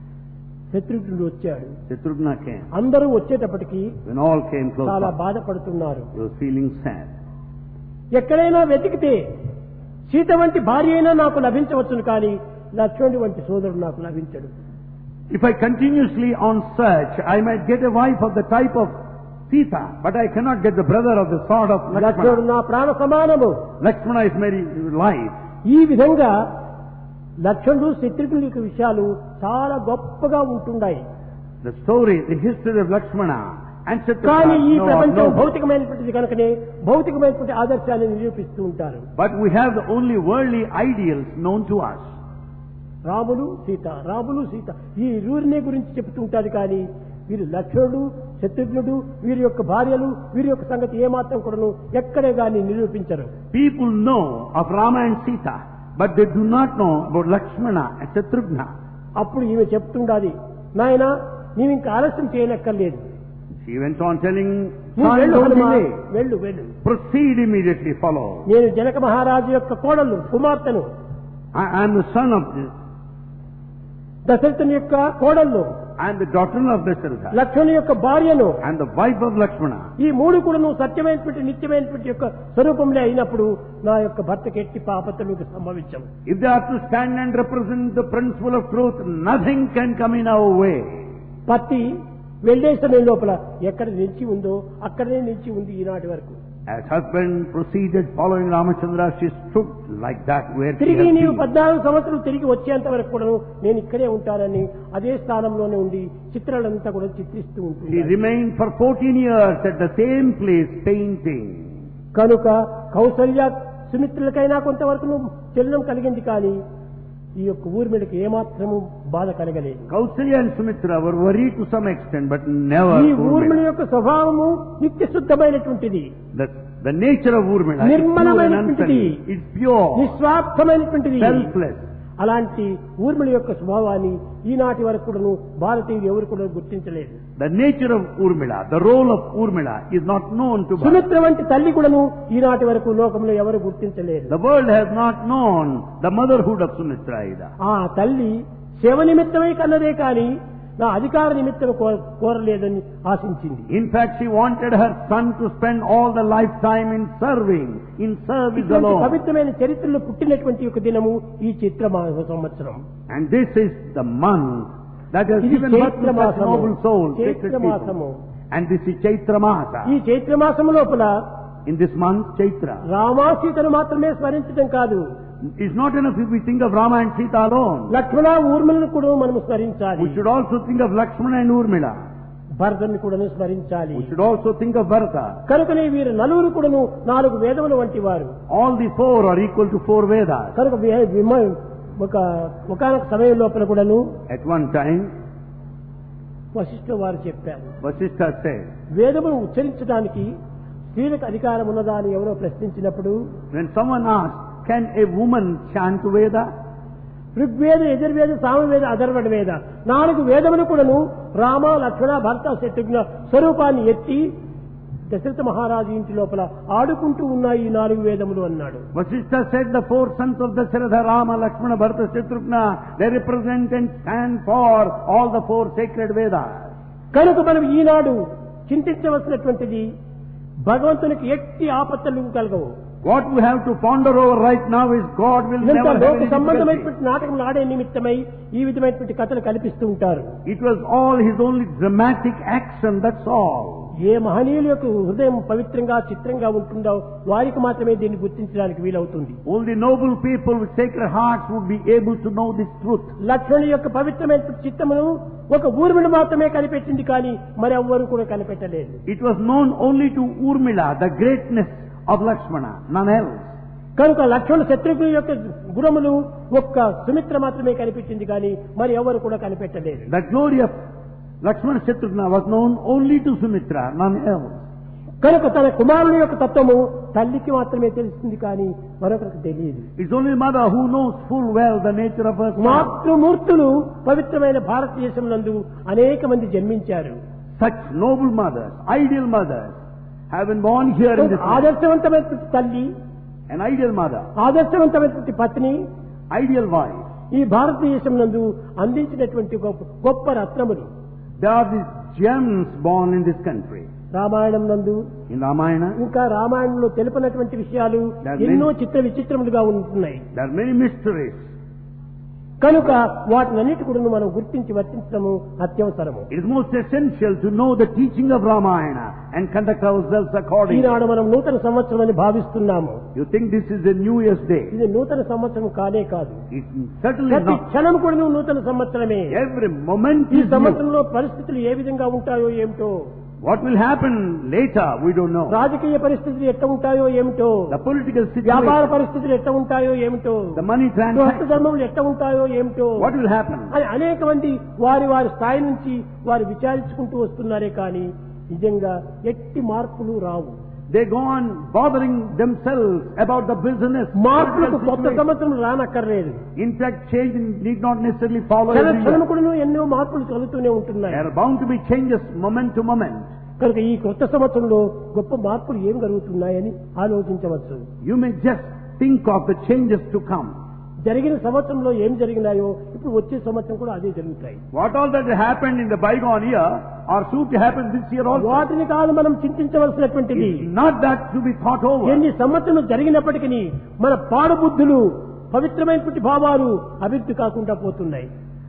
శత్రుఘ్నుడు వచ్చాడు. Shatrugna came. అందరూ వచ్చేటప్పటికి When all came చాలా close, బాధపడుతున్నారు. he was feeling sad. ఎక్కడైనా వెతికితే సీత వంటి భార్య అయినా నాకు లభించవచ్చును, కానీ లక్ష్మణుడి వంటి సోదరుడు నాకు లభించడు. If I continuously on search, I might get a wife of the type of Sita, but I cannot get the brother of the sort of లక్ష్మణుడు Lakshmana. నా ప్రాణ సమానము. Lakshmana is very life. ఈ విధంగా లక్ష్మణుడు శత్రుఘ్నుడి యొక్క విషయాలు చాలా గొప్పగా ఉంటున్నాయి. The story, the history of Lakshmana and కానీ ఈ Shatrugna ప్రపంచం know of no. భౌతికమైనటువంటిది కనుకనే భౌతికమైనటువంటి ఆదర్శాన్ని నిరూపిస్తూ ఉంటారు. But we have the only worldly ideals known to us. Ramulu Sita, Ramulu Sita ఈ రూరినే గురించి చెప్తూ ఉంటారు, కానీ వీరు లక్ష్మణుడు శత్రుఘ్నుడు వీరి యొక్క భార్యలు వీరి యొక్క సంగతి ఏమాత్రం కూడాను ఎక్కడే గాని నిరూపించరు. People know of Rama and Sita, but they do not know about Lakshmana and Shatrughna. అప్పుడు ఈమె చెప్తుండాలి, నాయన నీవు ఇంకా ఆలస్యం చేయనక్కర్లేదు, She went on telling, నువ్వు "Son, వెళ్ళు don't హనుమా, delay. వెళ్ళు వెళ్ళు. Proceed immediately, follow. నేను జనక మహారాజు యొక్క కోడలు కుమార్తెను, I I am the son of this. దశరథుని యొక్క కోడళ్ళు, I am the daughter of Dasharatha. లక్ష్మణుని యొక్క భార్యను. I am the wife of Lakshmana. ఈ మూడు కూడా నువ్వు సత్యమైనటువంటి నిత్యమైనటువంటి యొక్క స్వరూపంలో అయినప్పుడు నా యొక్క భర్తకి ఎట్టి పాపతలకు సంభవించవు. If they are to stand and represent the principle of truth, nothing can come in our way." పత్తి వెళ్లే సమయం లోపల ఎక్కడ నిలిచి ఉందో అక్కడనే నిలిచి ఉంది ఈనాటి వరకు. As husband proceeded following Ramachandra, she stood like that where she తిరిగి had నీవు been. పద్నాలుగు సంవత్సరాలు తిరిగి వచ్చేంత వరకు కూడా నేను ఇక్కడే ఉంటానని అదే స్థానంలోనే ఉండి చిత్రాలంతా కూడా చిత్రిస్తూ She ఉంటుంది. remained for fourteen years at the same place painting. కనుక కౌసల్య సుమిత్రులకైనా కొంతవరకు చలనం కలిగింది కానీ ఈ యొక్క ఊర్మిళకి ఏమాత్రము బాధ కలగలేదు. Kausalya and Sumitra were worried to some extent, but never ఈ ఊర్మిళ Urmila. యొక్క స్వభావము నిత్య శుద్ధమైనటువంటిది, The, the nature of Urmila is pure and నిర్మలమైనటువంటిది, unsullied. It's pure, నిస్వార్థమైనటువంటిది. selfless. అలాంటి ఊర్మిళ యొక్క స్వభావాన్ని ఈనాటి వరకు కూడాను భారతీయులు ఎవరు కూడా గుర్తించలేదు. The nature of Urmila, the role of Urmila is not known to Bharat. Sumitra వంటి తల్లి కూడాను ఈనాటి వరకు లోకంలో ఎవరు గుర్తించలేరు. The world has not known the motherhood of Sumitra either. ఆ తల్లి సేవ నిమిత్తమై కన్నదే కాని నా అధికార నిమిత్తం కో- కోరలేదని ఆశించింది. In fact, she wanted her son to spend all the lifetime in serving, in service ఇటువంటి alone. పవిత్రమైన చరిత్రలో పుట్టినటువంటి ఒక దినము ఈ చైత్రమాస సంవత్సరం. And this is the month that has ఇది given birth to such చైత్రమాసము. noble souls, sacred చైత్రమాసము. people. And this is Chaitra Masa. ఈ చైత్రమాసము లోపల In this month, Chaitra. రామాసీతను మాత్రమే స్మరించడం కాదు, It's not enough if we think of Rama and Sita alone. లక్ష్మణ ఊర్మిళను కూడా మనం స్మరించాలి, We should also think of Lakshmana and Urmila. భరతుని కూడా స్మరించాలి. We should also think of Bharata. కనుకనే వీరు నలుగురు కూడాను నాలుగు వేదముల వంటి వారు. All the four are equal to four Vedas. కనుక వి- విమ- ఒక ఒకనొక సమయం లోపల కూడాను At one time, వశిష్ఠ వారు చెప్పారు, Vasishtha said, వేదమును ఉచ్చరించడానికి స్త్రీలకు అధికారం ఉన్నదా అని ఎవరో ప్రశ్నించినప్పుడు when someone asked, "Can a woman chant Veda?" Rigveda Yajurveda Samaveda అధర్వణ వేద నాలుగు వేదములు కూడాను రామ లక్ష్మణ భర్త శత్రుఘ్న స్వరూపాన్ని ఎత్తి దశరథ మహారాజు ఇంటి లోపల ఆడుకుంటూ ఉన్నాయి ఈ నాలుగు వేదములు అన్నాడు. Vasishtha said, "The four sons of Dasharatha, Rama, Lakshmana, Bharata, Shatrughna, they represent and stand for all the four sacred Vedas." కనుక మనం ఈనాడు చింతించవలసినటువంటిది భగవంతునికి ఎట్టి ఆపత్తలు కలగవు. What we have to ponder over right now is God will ఇదంతా never have లోక any difficulty. సంబంధమైనటువంటి నాటకం ఆడే నిమిత్తమై ఈ విధమైనటువంటి కథలు కల్పిస్తూ ఉంటారు. It was all his only dramatic action, that's all. ఏ మహనీయుల యొక్క హృదయం పవిత్రంగా చిత్రంగా ఉంటుందో వారికి మాత్రమే దీన్ని గుర్తించడానికి వీలవుతుంది. Only noble people with sacred hearts would be able to know this truth. లక్ష్మణుని యొక్క పవిత్రమైన చిత్తమును ఒక ఊర్మిళ మాత్రమే కనిపెట్టింది కానీ మరి ఎవ్వరూ కూడా కనిపెట్టలేదు. It was known only to Urmila, the greatness of Lakshmana, none else. కనుక లక్ష్మణ శత్రుఘ్నుల యొక్క గుణములు ఒక్క సుమిత్ర మాత్రమే కనిపించింది కానీ మరి ఎవరు కూడా కనిపెట్టలేదు. The glory of Lakshmana Shatrughna was known only to Sumitra, none else. కనుక తన కుమారుని యొక్క తత్వము తల్లికి మాత్రమే తెలిసింది కానీ మరొకరికి తెలియదు. It's only mother who knows full well the nature of her son. మాతృమూర్తులు పవిత్రమైన భారతదేశం నందు అనేక మంది జన్మించారు. Such noble mothers, ideal mothers, have been born here in this world. ఆదర్శవంతమైనటువంటి తల్లి, An ideal mother, ఆదర్శవంతమైనటువంటి Patni ideal wife. ఈ భారతదేశం నందు అందించినటువంటి గొప్ప గొప్ప రత్నములు. There are these gems born in this country. Ramayanam నందు In Ramayana, ఇంకా రామాయణంలో తెలిపినటువంటి విషయాలు There are ఎన్నో many- చిత్ర విచిత్రములుగా ఉంటున్నాయి. there are many mysteries. కనుక వాటినన్నిటి కూడా మనం గుర్తించి వర్తించడము అత్యవసరము. It is most essential to know the teaching of Ramayana and conduct ourselves accordingly. ఈనాడు మనం నూతన సంవత్సరం అని భావిస్తున్నాము. You think this is a New Year's Day? ఇది నూతన సంవత్సరం కానే కాదు. It certainly ప్రతి not. క్షణం కూడా నూతన సంవత్సరమే. Every moment ఈ is new. సంవత్సరంలో పరిస్థితులు ఏ విధంగా ఉంటాయో ఏమిటో What will happen later, we don't know. రాజకీయ పరిస్థితులు ఎట్లా ఉంటాయో ఏమిటో, The political వ్యాపార situation, పరిస్థితులు ఎట్లా ఉంటాయో ఏమిటో, the money గృహస్థ transactions, ధర్మములు ఎట్లా ఉంటాయో ఏమిటో what will happen? అని అనేక మంది వారి వారి స్థాయి నుంచి వారు విచారించుకుంటూ వస్తున్నారే కానీ నిజంగా ఎట్టి మార్పులు రావు. They go on bothering themselves about the business. మార్పులకు political కొత్త situation. సంవత్సరం రానక్కర్లేదు. In fact, change need not necessarily follow క్షణ every క్షణం year. కూడా ఎన్నో మార్పులు కలుగుతూనే ఉంటున్నాయి. There are bound to be changes moment to moment. కనుక ఈ కొత్త సంవత్సరంలో గొప్ప మార్పులు ఏం జరుగుతున్నాయని ఆలోచించవచ్చు. You may just think of the changes to come. జరిగిన సంవత్సరంలో ఏం జరిగినాయో ఇప్పుడు వచ్చే సంవత్సరం కూడా అదే జరుగుతాయి. What all that happened in the bygone year are soon to happen this year also. వాటిని కాదు మనం చింతించవలసినటువంటిది. It's not that to be thought over. ఎన్ని సంవత్సరం జరిగినప్పటికీ మన పాడుబుద్ధులు పవిత్రమైనటువంటి భావాలు అభివృద్ధి కాకుండా పోతున్నాయి.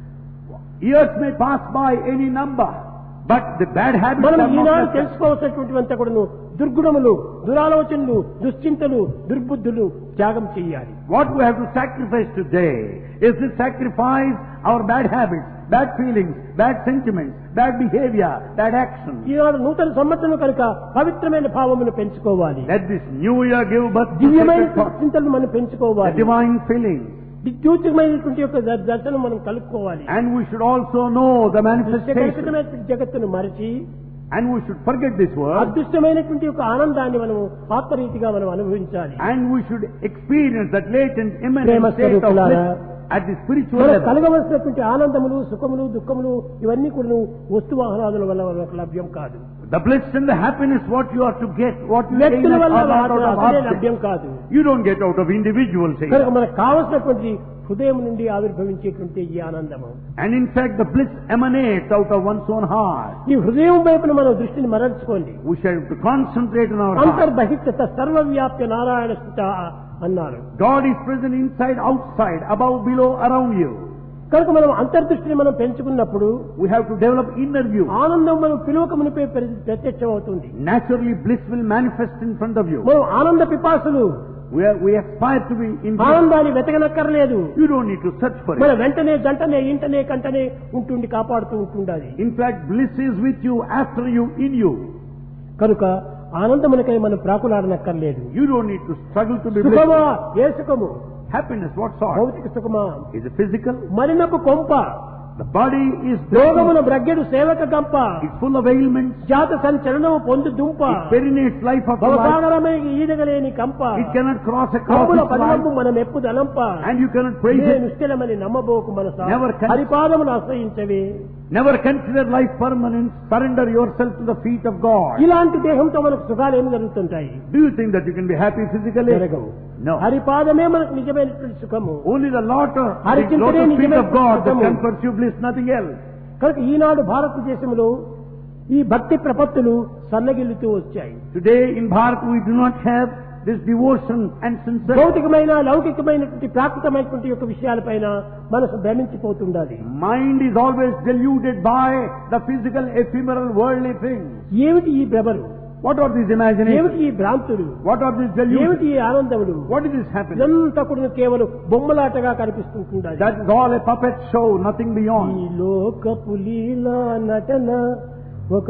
Years may pass by any number, but the bad habits మనం are ఈనాడు not. తెలుసుకోవాల్సినటువంటివంతా కూడాను దుర్గుణములు, దురాలోచనలు, దుశ్చింతలు, దుర్బుద్ధులు త్యాగం చేయాలి. What we have to sacrifice today is to sacrifice our bad habits, bad feelings, bad sentiments, bad behavior, bad action. ఈనాడు నూతన సంవత్సరం కనుక పవిత్రమైన భావమును పెంచుకోవాలి. Let this new year give birth to దివ్యమైన sacred thoughts, చింతలను మనం the పెంచుకోవాలి. divine feelings. విద్యుత్మైనటువంటి యొక్క the- దర్శనం మనం కలుపుకోవాలి. And we should also know the manifestation. కల్పితమైనటువంటి జగత్తును మరచి And we should forget this word. అదృష్టమైనటువంటి యొక్క ఆనందాన్ని మనం ఆత్మరీతిగా మనం అనుభవించాలి. And we should experience that latent, immanent Prema state of స్వరూపులారా, bliss at the spiritual మనకు level. కలగవలసినటువంటి ఆనందములు, సుఖములు, దుఃఖములు ఇవన్నీ కూడా వస్తువాహనాదుల వల్ల మనకు లభ్యం కాదు. The bliss and the happiness, what you are to get, what you gain వ్యక్తుల as వల్ల out మాత్రం of అసలే objects. లభ్యం కాదు. You don't get out of individual things. కనుక మనకు కావలసినటువంటి హృదయం నుండి ఆవిర్భవించేటువంటి ఈ ఆనందము, And in fact, the bliss emanates out of one's own heart. ఈ హృదయం వైపున మనం దృష్టిని మరల్చుకోండి. We shall have to concentrate on our heart. అంతర్బహిష్ట సర్వవ్యాప్య Narayana స్థిత అన్నారు. God is present inside, outside, above, below, around you. కనుక మనం అంతర్దృష్టిని మనం పెంచుకున్నప్పుడు We have to develop inner view. ఆనందం మనం పిలువక మునిపే ప్రత్యక్షం అవుతుంది. Naturally, bliss will manifest in front of you. మనం ఆనంద పిపాసులు, We, are, we aspire to be in bliss. ఆనందాన్ని వెతకనక్కర్లేదు. You don't need to search for మన it. వెంటనే జంటనే ఇంటనే కంటనే ఉంటుండి కాపాడుతూ ఉంటుండాలి. In fact, bliss is with you, after you, in you. కనుక ఆనందమునకై మనం ప్రాకులాడనక్కర్లేదు. You don't need to struggle to be సుఖమా blissful. ఏ సుఖము? Happiness, what sort? భౌతిక సుఖమా? Is it physical? మరినపు కొంప, The body is రోగమున broken. బ్రగ్గెడు సేవక గంప, It's full of ailments. జాత సంచలనము పొందు దుంప, It perinates life after life. భవసాగరమే ఈదగలేని కంప, It cannot cross across కప్పుల its పరిణము life. మనం ఎప్పు దలంప, And you cannot praise నేను it. నిశ్చలమని నమ్మబోకు Manasa, Never can- హరిపాదమును ఆశ్రయించవే. Never consider life permanent. Surrender yourself to the feet of God. ఇలాంటి దేహంతో మనకు సుఖాలు ఏమి జరుగుతుంటాయి? Do you think that you can be happy physically? జరగవు. No. హరిపాదమే మనకు నిజమైనటువంటి సుఖము. Only the lotus, the హరిచింతనే lotus feet of నిజమైన God that సుఖము. can pursue bliss, nothing else. కనుక ఈనాడు భారతదేశంలో ఈ భక్తి ప్రపత్తులు సన్నగిల్లుతూ వచ్చాయి. Today in Bharat we do not have this devotion and sincerity. భౌతికమైన లౌకికమైనటువంటి ప్రాకృతమైనటువంటి యొక్క విషయాలపైన మనసు భ్రమించిపోతుండాలి. Mind is always deluded by the physical, ephemeral, worldly things. ఏమిటి ఈ భ్రమలు? What are these imaginations? ఏమిటి ఈ భ్రాంతులు? What are these delusions? ఏమిటి ఈ ఆనందములు? What is this happiness? ఇదంతా కూడా కేవలం బొమ్మలాటగా కనిపిస్తుంటుండాలి. That is all a puppet show, nothing ఈ beyond. లోకపు లీలా నటన ఒక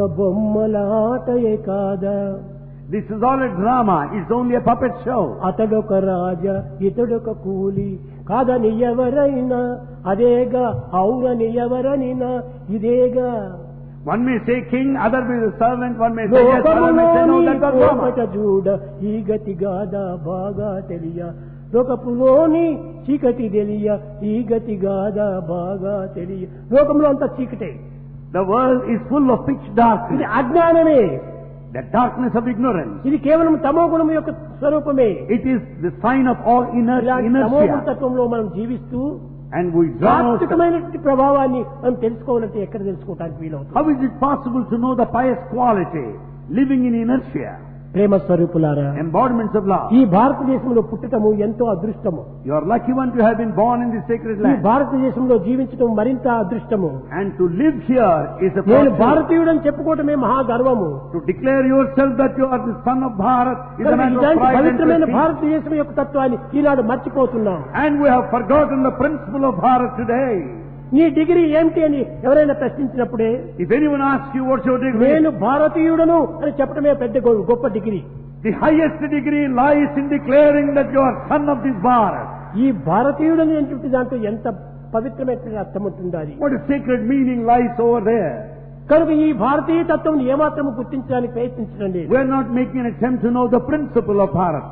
బొమ్మలాటయే కాదా, This is all a drama. It's only a puppet show. అతడొక రాజా ఇతడొక కూలి కాదని ఎవరైనా అదేగా, అవురని ఎవరనినా ఇదేగా. One may say king, other may be servant, one may say yes, other may say no, that's a drama. లోకములోని చూడ ఈ గతి గాదా బాగా తెలియ, లోకపులోని చీకటి తెలియ ఈ గతి గాదా బాగా తెలియ. లోకంలో అంతా చీకటే, The world is full of pitch ఇది darkness, అజ్ఞానమే, the darkness of ignorance. ఇది కేవలం తమో గుణం యొక్క స్వరూపమే. It is the sign of all inner ఇలాంటి తమో గుణ inertia. తత్వంలో మనం జీవిస్తూ And we draw ourselves. సాత్వికమైనటువంటి ప్రభావాన్ని మనం తెలుసుకోవాలంటే ఎక్కడ తెలుసుకోవడానికి వీలవుతుంది? How is it possible to know the pious quality living in inertia? ప్రేమ స్వరూపులారా, Embodiments of love. ఈ భారతదేశంలో పుట్టటము ఎంతో అదృష్టము. You are lucky one to have been born in this sacred ఈ land. భారతదేశంలో జీవించడం మరింత అదృష్టము. And to live here is a నేను fortune. భారతీయుడని చెప్పుకోవటమే మహా గర్వము. To declare yourself that you are the son of Bharat is a కనుక matter of ఇలాంటి pride and పవిత్రమైన prestige. భారతదేశం యొక్క తత్వాన్ని ఈనాడు మర్చిపోతున్నాం. And we have forgotten the principle of Bharat today. నీ డిగ్రీ ఏమిటి అని ఎవరైనా ప్రశ్నించినప్పుడే If anyone asks you what's your degree, నేను భారతీయుడను అని చెప్పడమే పెద్ద గొ- గొప్ప degree. the highest degree lies in declaring that you are son of this Bharat. ఈ భారతీయుడు అనేటువంటి దాంట్లో ఎంత పవిత్రమైన అర్థం ఉంటుండాలి. What a sacred meaning lies over there. కనుక ఈ భారతీయ తత్వం ఏమాత్రం గుర్తించడానికి ప్రయత్నించడం లేదు. We are not making an attempt to know the principle of Bharat.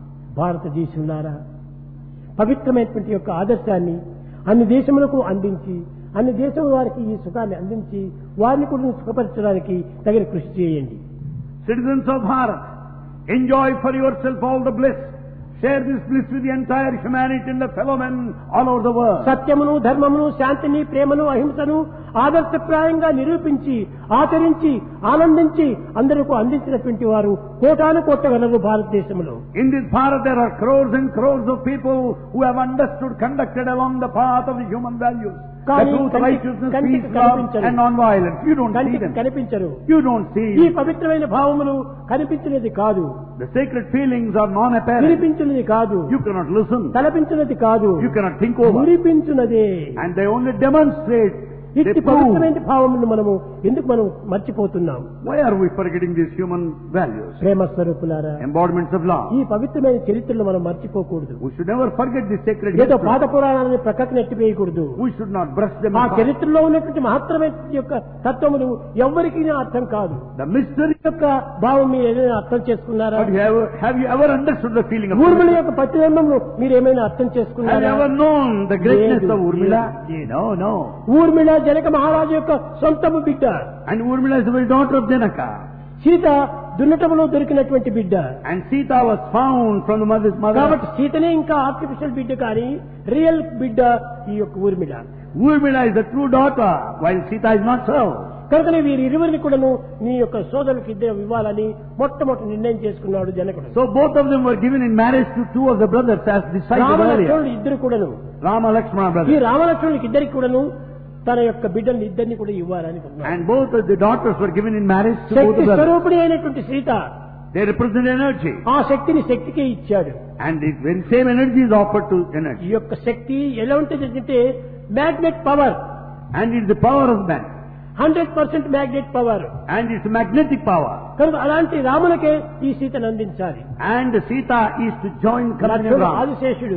భారతదేశంలారా పవిత్రమైనటువంటి యొక్క ఆదర్శాన్ని అన్ని దేశములకు అందించి అన్ని దేశం వారికి ఈ సుఖాన్ని అందించి వారిని కూడా సుఖపరచడానికి తగిన కృషి చేయండి. Citizens of Bharat, enjoy for yourself all the bliss. Share this bliss with the entire humanity and the fellow men all over the world. సత్యమును ధర్మమును శాంతిని ప్రేమను అహింసను ఆదర్శప్రాయంగా నిరూపించి ఆచరించి ఆనందించి అందరికీ అందించినటువంటి వారు కోటాను కోట్లగలరు భారతదేశంలో. In this Bharat there are crores and crores of people who have understood, conducted along the path of the human values. The కానీ truth, కంటికి- righteousness, కంటికి peace, love కనిపించరు. and non-violence. You don't see కంటికి them. కనిపించరు. You don't see. ఈ పవిత్రమైన భావములు కనిపించినది కాదు, The sacred feelings are non-apparent. వినిపించినది కాదు, You cannot listen. తలపించినది కాదు, You cannot think over. మురిపించున్నదే. And they only demonstrate. They ఇట్టి prove. పవిత్రమైన భావములను మనము ఎందుకు మనం మర్చిపోతున్నాం? Why are we forgetting these human values? ప్రేమ స్వరూపులారా, Embodiments of love. ఈ పవిత్రమైన చరిత్రను మనం మర్చిపోకూడదు. We should never forget this sacred ఏదో history. పాత పురాణాన్ని ప్రక్కకు నెట్టివేయకూడదు. We should not brush them ఆ aside. చరిత్రలో ఉన్నటువంటి మహత్తరమైన యొక్క తత్వములు ఎవరికీ అర్థం కాదు. The mystery. యొక్క భావం మీరు ఏదైనా అర్థం చేసుకున్నారా? But have, have you ever understood the feeling of Urmila Urmila? యొక్క ప్రతిబింబమును మీరు ఏమైనా అర్థం Have you చేసుకున్నారా? ever known the greatness లేదు, of Urmila? లేదు. No, no. ఊర్మిళ జనక మహారాజు యొక్క సొంతము బిడ్డ. And Urmila is the very daughter of Janaka. Sita దున్నటములో దొరికినటువంటి బిడ్డ. And Sita was found from the mother's mother. కాబట్టి సీతనే ఇంకా ఆర్టిఫిషియల్ బిడ్డ కానీ రియల్ బిడ్డ ఈ యొక్క Urmila. Urmila is the true daughter, while Sita is not so. కనుకనే వీరి ఇరువురిని కూడాను నీ యొక్క సోదరులకు ఇద్దరు ఇవ్వాలని మొట్టమొదటి నిర్ణయం చేసుకున్నాడు జనకుడు. So both of them were given in marriage to two of the brothers as decided రామలక్ష్మణుడు earlier. ఇద్దరు కూడాను, Rama Lakshmana ఈ brothers. రామలక్ష్మణుడికి ఇద్దరికి కూడాను తన యొక్క బిడ్డల్ని ఇద్దరిని కూడా ఇవ్వాలని కొన్నాడు. And both of the daughters were given in marriage to both Shakti the brothers. స్వరూపిణి అయినటువంటి సీత They represent energy. ఆ శక్తిని శక్తికే ఇచ్చాడు. And the very same energy is offered to ఈ energy. యొక్క శక్తి ఎలా ఉంటుంది అంటే magnet power, And it's the power of man. Hundred percent magnet power. And it's magnetic power. కనుక అలాంటి రాములకే ఈ సీతను అందించాలి. And Sita is to join company of లక్ష్మణుడు Ram. ఆదిశేషుడు,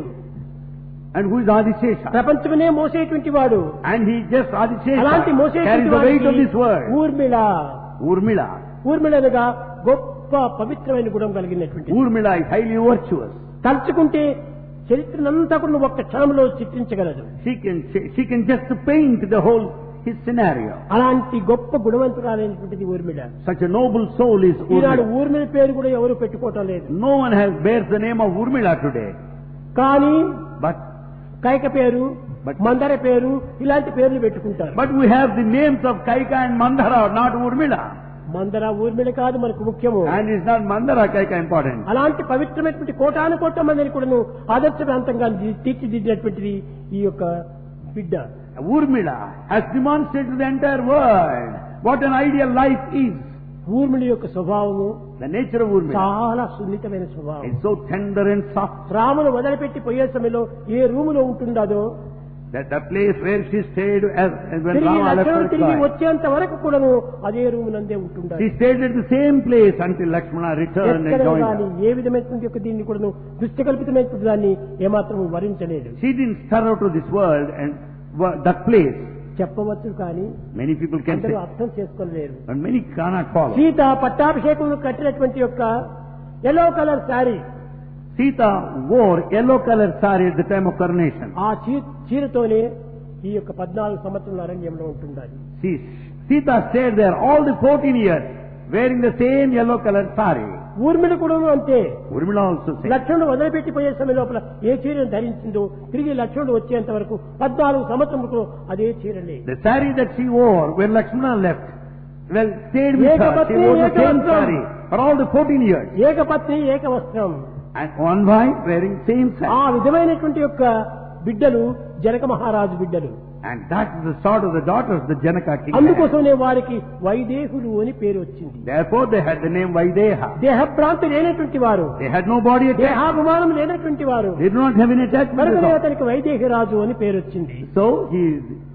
And who is Adishesha? ప్రపంచమనే మోసేటువంటి వాడు. And he just అలాంటి Adishesha carries మోసేటువంటి the weight of this వాడికి world. ఊర్మిళ. Urmila. ఊర్మిళనగా గొప్ప పవిత్రమైన గుణం కలిగినటువంటి, Urmila is highly virtuous. తలుచుకుంటే చరిత్రనంతా కూడా ఒక్క క్షణంలో చిత్రించగలదు. She can she can just paint the whole his scenario. అలాంటి గొప్ప గుణవంతురాలైనటువంటిది Urmila. Such a noble soul is Eenadu Urmila. Urmila పేరు కూడా ఎవరు పెట్టుకోవటం లేదు. No one has bears the name of Urmila today. కానీ But కైక పేరు, But- మందర పేరు ఇలాంటి పేర్లు పెట్టుకుంటారు. but we have the names of Kaika and Mandara, not Urmila. మందర ఊర్మిళ కాదు మనకు ముఖ్యము. And it's not Mandara Kaika important. అలాంటి పవిత్రమైనటువంటి కోటాను కోట్ల మందిని కూడాను ఆదర్శవంతంగా తీర్చిదిద్దినటువంటిది ఈ యొక్క బిడ్డ. Urmila has demonstrated to the entire world what an ideal life is. Urmila యొక్క స్వభావము The nature of Urmila చాలా సున్నితమైన స్వభావం. is so tender and soft రామును వదిలిపెట్టి పోయే సమయంలో ఏ రూములో ఉంటుండదో that the place where she stayed as, as when తిరిగి Rama left లక్ష్మణుడు తిరిగి her side, వచ్చేంత వరకు కూడాను అదే రూమ్ నందే ఉంటుండాలి. she stayed at the same place until Lakshmana returned and ఎక్కడ joined కానీ her. ఏ విధమైనటువంటి యొక్క దీన్ని కూడాను దుష్టకల్పితమైనటువంటి దాన్ని ఏమాత్రం వరించలేదు. She didn't stir out to this world and wa- that place. చెప్పవచ్చు కానీ Many people can అందరూ say, అర్థం చేసుకోలేరు. but many cannot follow. Sita పట్టాభిషేకం కట్టినటువంటి యొక్క yellow colour sari, Sita wore yellow color saree at the time of coronation. ఆ చీ- చీరతోనే ఈ యొక్క పద్నాలుగు సంవత్సరాల అరణ్యంలో ఉంటుండాలి. See, Sita stayed there all the fourteen years wearing the same yellow color saree. Urmila కూడా అంతే. Urmila also said. లక్ష్మణుడు వదిలిపెట్టిపోయే సమయం లోపల ఏ చీరను ధరించిందో తిరిగి లక్ష్మణుడు వచ్చేంత వరకు పద్నాలుగు సంవత్సరములకు అదే చీరలే. The saree that she wore when Lakshmana left, well, stayed with her. She Ekapatni, wore the same ekavastram. saree for all the fourteen years. ఏకపత్ని ఏక వస్త్రం. And one wife wearing same ఆ saree. విధమైనటువంటి యొక్క బిడ్డలు జనక మహారాజు బిడ్డలు. And that is the sort of the daughters the Janaka king had. అందుకోసమే వారికి వైదేహులు అని పేరు వచ్చింది. Therefore they had the name Vaideha. దేహభ్రాంతి లేనటువంటి వారు, They had no body attachment. దేహాభిమానం లేనటువంటి వారు, They did not have any attachment at కనుకనే all. అతనికి వైదేహి రాజు అని పేరు వచ్చింది. So he,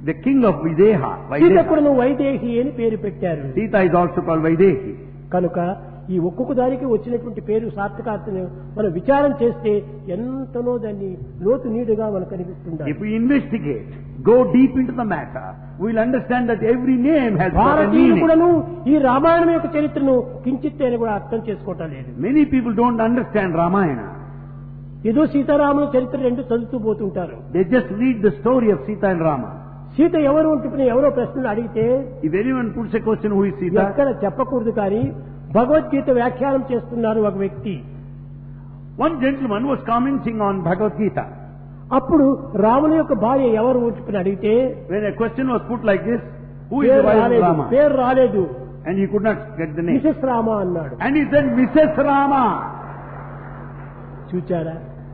the king of Videha. సీతకుడును Vaidehi అని పేరు పెట్టారు. Sita is also called Vaidehi. కనుక ఈ ఒక్కొక్క దానికి వచ్చినటువంటి పేరు సార్థకార్థను మనం విచారం చేస్తే ఎంతనో దాన్ని లోతు నీడుగా మనకు కనిపిస్తుంది. If we investigate, go deep into the matter, we will understand that every name has got a భారతీయులు meaning. కూడాను ఈ రామాయణం యొక్క చరిత్రను కించిత్తైన కూడా అర్థం చేసుకోవటం లేదు. Many people don't understand Ramayana. ఏదో సీతారాముల చరిత్ర రెండు చదువుతూ పోతుంటారు. They just read the story of Sita and Rama. Sita ఎవరు అంటే ఎవరో ప్రశ్నలు అడిగితే If anyone puts a question, who is Sita? ఎక్కడ చెప్పకూడదు. కానీ భగవద్గీత వ్యాఖ్యానం చేస్తున్నారు ఒక వ్యక్తి. One gentleman was commenting on Bhagavad Gita. అప్పుడు రాముని యొక్క భార్య ఎవరు అని అడిగితే When a question was put like this, who is the పేరు wife of రాలేదు, Rama? పేరు రాలేదు. And he could not get the name. Mrs Rama అన్నాడు. And he said, Missus Rama. చూచారా,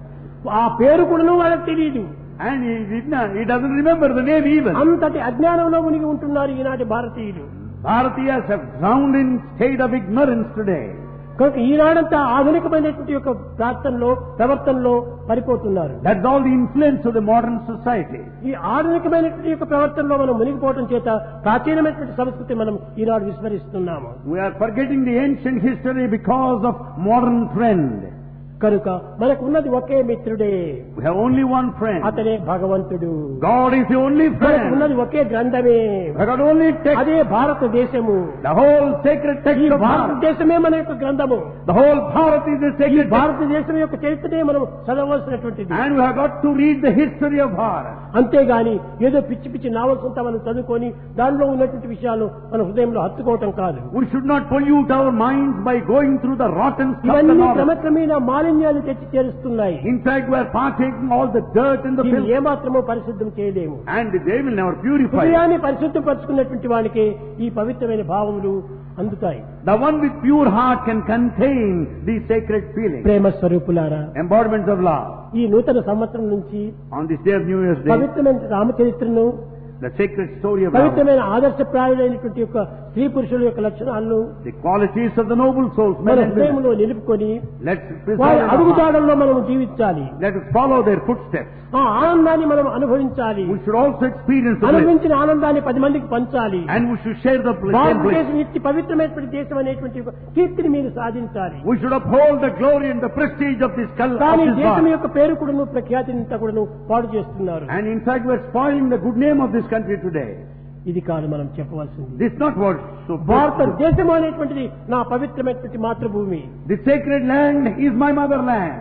ఆ పేరు కూడా వాళ్ళకి తెలియదు. And he did not, he doesn't remember the name even. అంతటి అజ్ఞానంలో మునిగి ఉంటున్నారు ఈనాటి భారతీయులు. Bharatiyas have drowned in state of ignorance today. కనుక ఈనాడంతా ఆధునికమైనటువంటి యొక్క ప్రార్థనలో ప్రవర్తనలో పడిపోతున్నారు. That's all the influence of the modern society. ఈ ఆధునికమైనటువంటి యొక్క ప్రవర్తనలో మనం మునిగిపోవడం చేత ప్రాచీనమైనటువంటి సంస్కృతి మనం ఈనాడు విస్మరిస్తున్నాము. We are forgetting the ancient history because of modern trend. కనుక మనకు ఉన్నది ఒకే మిత్రుడే, We have only one friend. అతనే భగవంతుడు. God is the only మనకు friend. ఉన్నది ఒకే గ్రంథమే, We got only text. అదే భారతదేశము. The whole sacred ఈ text of Bharat. భారతదేశమే మన యొక్క గ్రంథము. The whole Bharat is the ఈ sacred text. భారతదేశం యొక్క చరిత్రనే మనం చదవలసినటువంటిది. And we have got to read the history of Bharat. అంతేగాని ఏదో పిచ్చి పిచ్చి నావల్స్ అంతా మనం చదువుకొని దానిలో ఉన్నటువంటి విషయాలు మన హృదయంలో హత్తుకోవటం కాదు. We should not pollute our minds by going through the rotten stuff. of the ఇవన్నీ novel. క్రమక్రమేణా మాలిన్యాలు తెచ్చి చేరుస్తున్నాయి. In fact, we are partaking all the dirt in the దీన్ని filth. ఏమాత్రమో పరిశుద్ధం చేయలేము. And they will never purify. హృదయాన్ని పరిశుద్ధం పరుచుకున్నటువంటి వానికి ఈ పవిత్రమైన భావములు అందుతాయి. The one with pure heart can contain these sacred feelings. ప్రేమ స్వరూపులారా, Embodiments of love. ఈ నూతన సంవత్సరం నుంచి On this day of New Year's Day, పవిత్రమైన రామచరిత్రను, the sacred story of love, పవిత్రమైన ఆదర్శప్రాయులైనటువంటి యొక్క స్త్రీ పురుషుల యొక్క లక్షణాలను the qualities of the noble souls, మన men and women. హృదయంలో నిలుపుకొని Let's వారి preserve our heart. అడుగుదాడల్లో మనం జీవించాలి. Let us follow their footsteps. ఆ ఆనందాన్ని మనం అనుభవించాలి. We should also experience the bliss. అనుభవించిన ఆనందాన్ని పది మందికి పంచాలి. And we should share the bliss. భారతదేశం ఇట్టి పవిత్రమైనటువంటి దేశం అనేటువంటి ఒక కీర్తిని మీరు సాధించాలి. We should uphold the glory and the prestige of this cul- of కానీ this దేశం God. యొక్క పేరు కూడాను ప్రఖ్యాతిని అంతా కూడాను పాడు చేస్తున్నారు. And in fact, we are spoiling the good name of this country today. ఇది కాదు మనం చెప్పవలసింది. This is not what so భారతదేశం అనేటువంటిది నా పవిత్రమైనటువంటి మాతృభూమి. The sacred land is my motherland.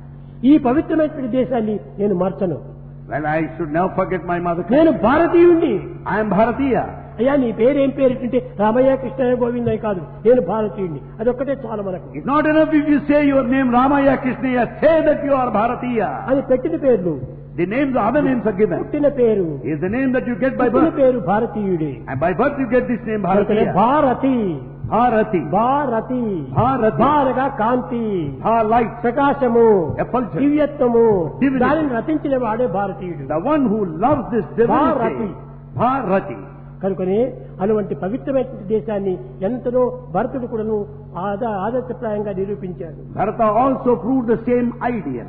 ఈ పవిత్రమైనటువంటి దేశాన్ని నేను మర్చను. Well, I should never forget my mother నేను country. భారతీయుణ్ణి. I am Bharatiya. అయ్యా నీ పేరేం పేరుంటే రామయ్య కృష్ణయ్య గోవిందయ్య కాదు, నేను భారతీయుణ్ణి. అదొక్కటే చాలు మనకు. It's not enough if you say your name Ramaya Krishnaya, say that you are Bharatiya. అది పెట్టిన పేర్లు, The names, the other names are given. పుట్టిన పేరు, Is the name that you get by పుట్టిన birth. పేరు భారతీయుడే. And by birth you get this name అందుకనే Bharatiya. Bharati, Bharati. Bharati, Bharati. భారగా కాంతి, Bha light. ప్రకాశము, Effulgence. దివ్యత్వము, Divinity. దానిని రచించిన వాడే భారతీయుడు. The one who loves this Bharati. divinity. Bharati. కనుకనే అటువంటి పవిత్రమైన దేశాన్ని ఎంతనో భరతుడు కూడాను ఆదా ఆదర్శప్రాయంగా నిరూపించాడు. Bharata also proved the same ideal.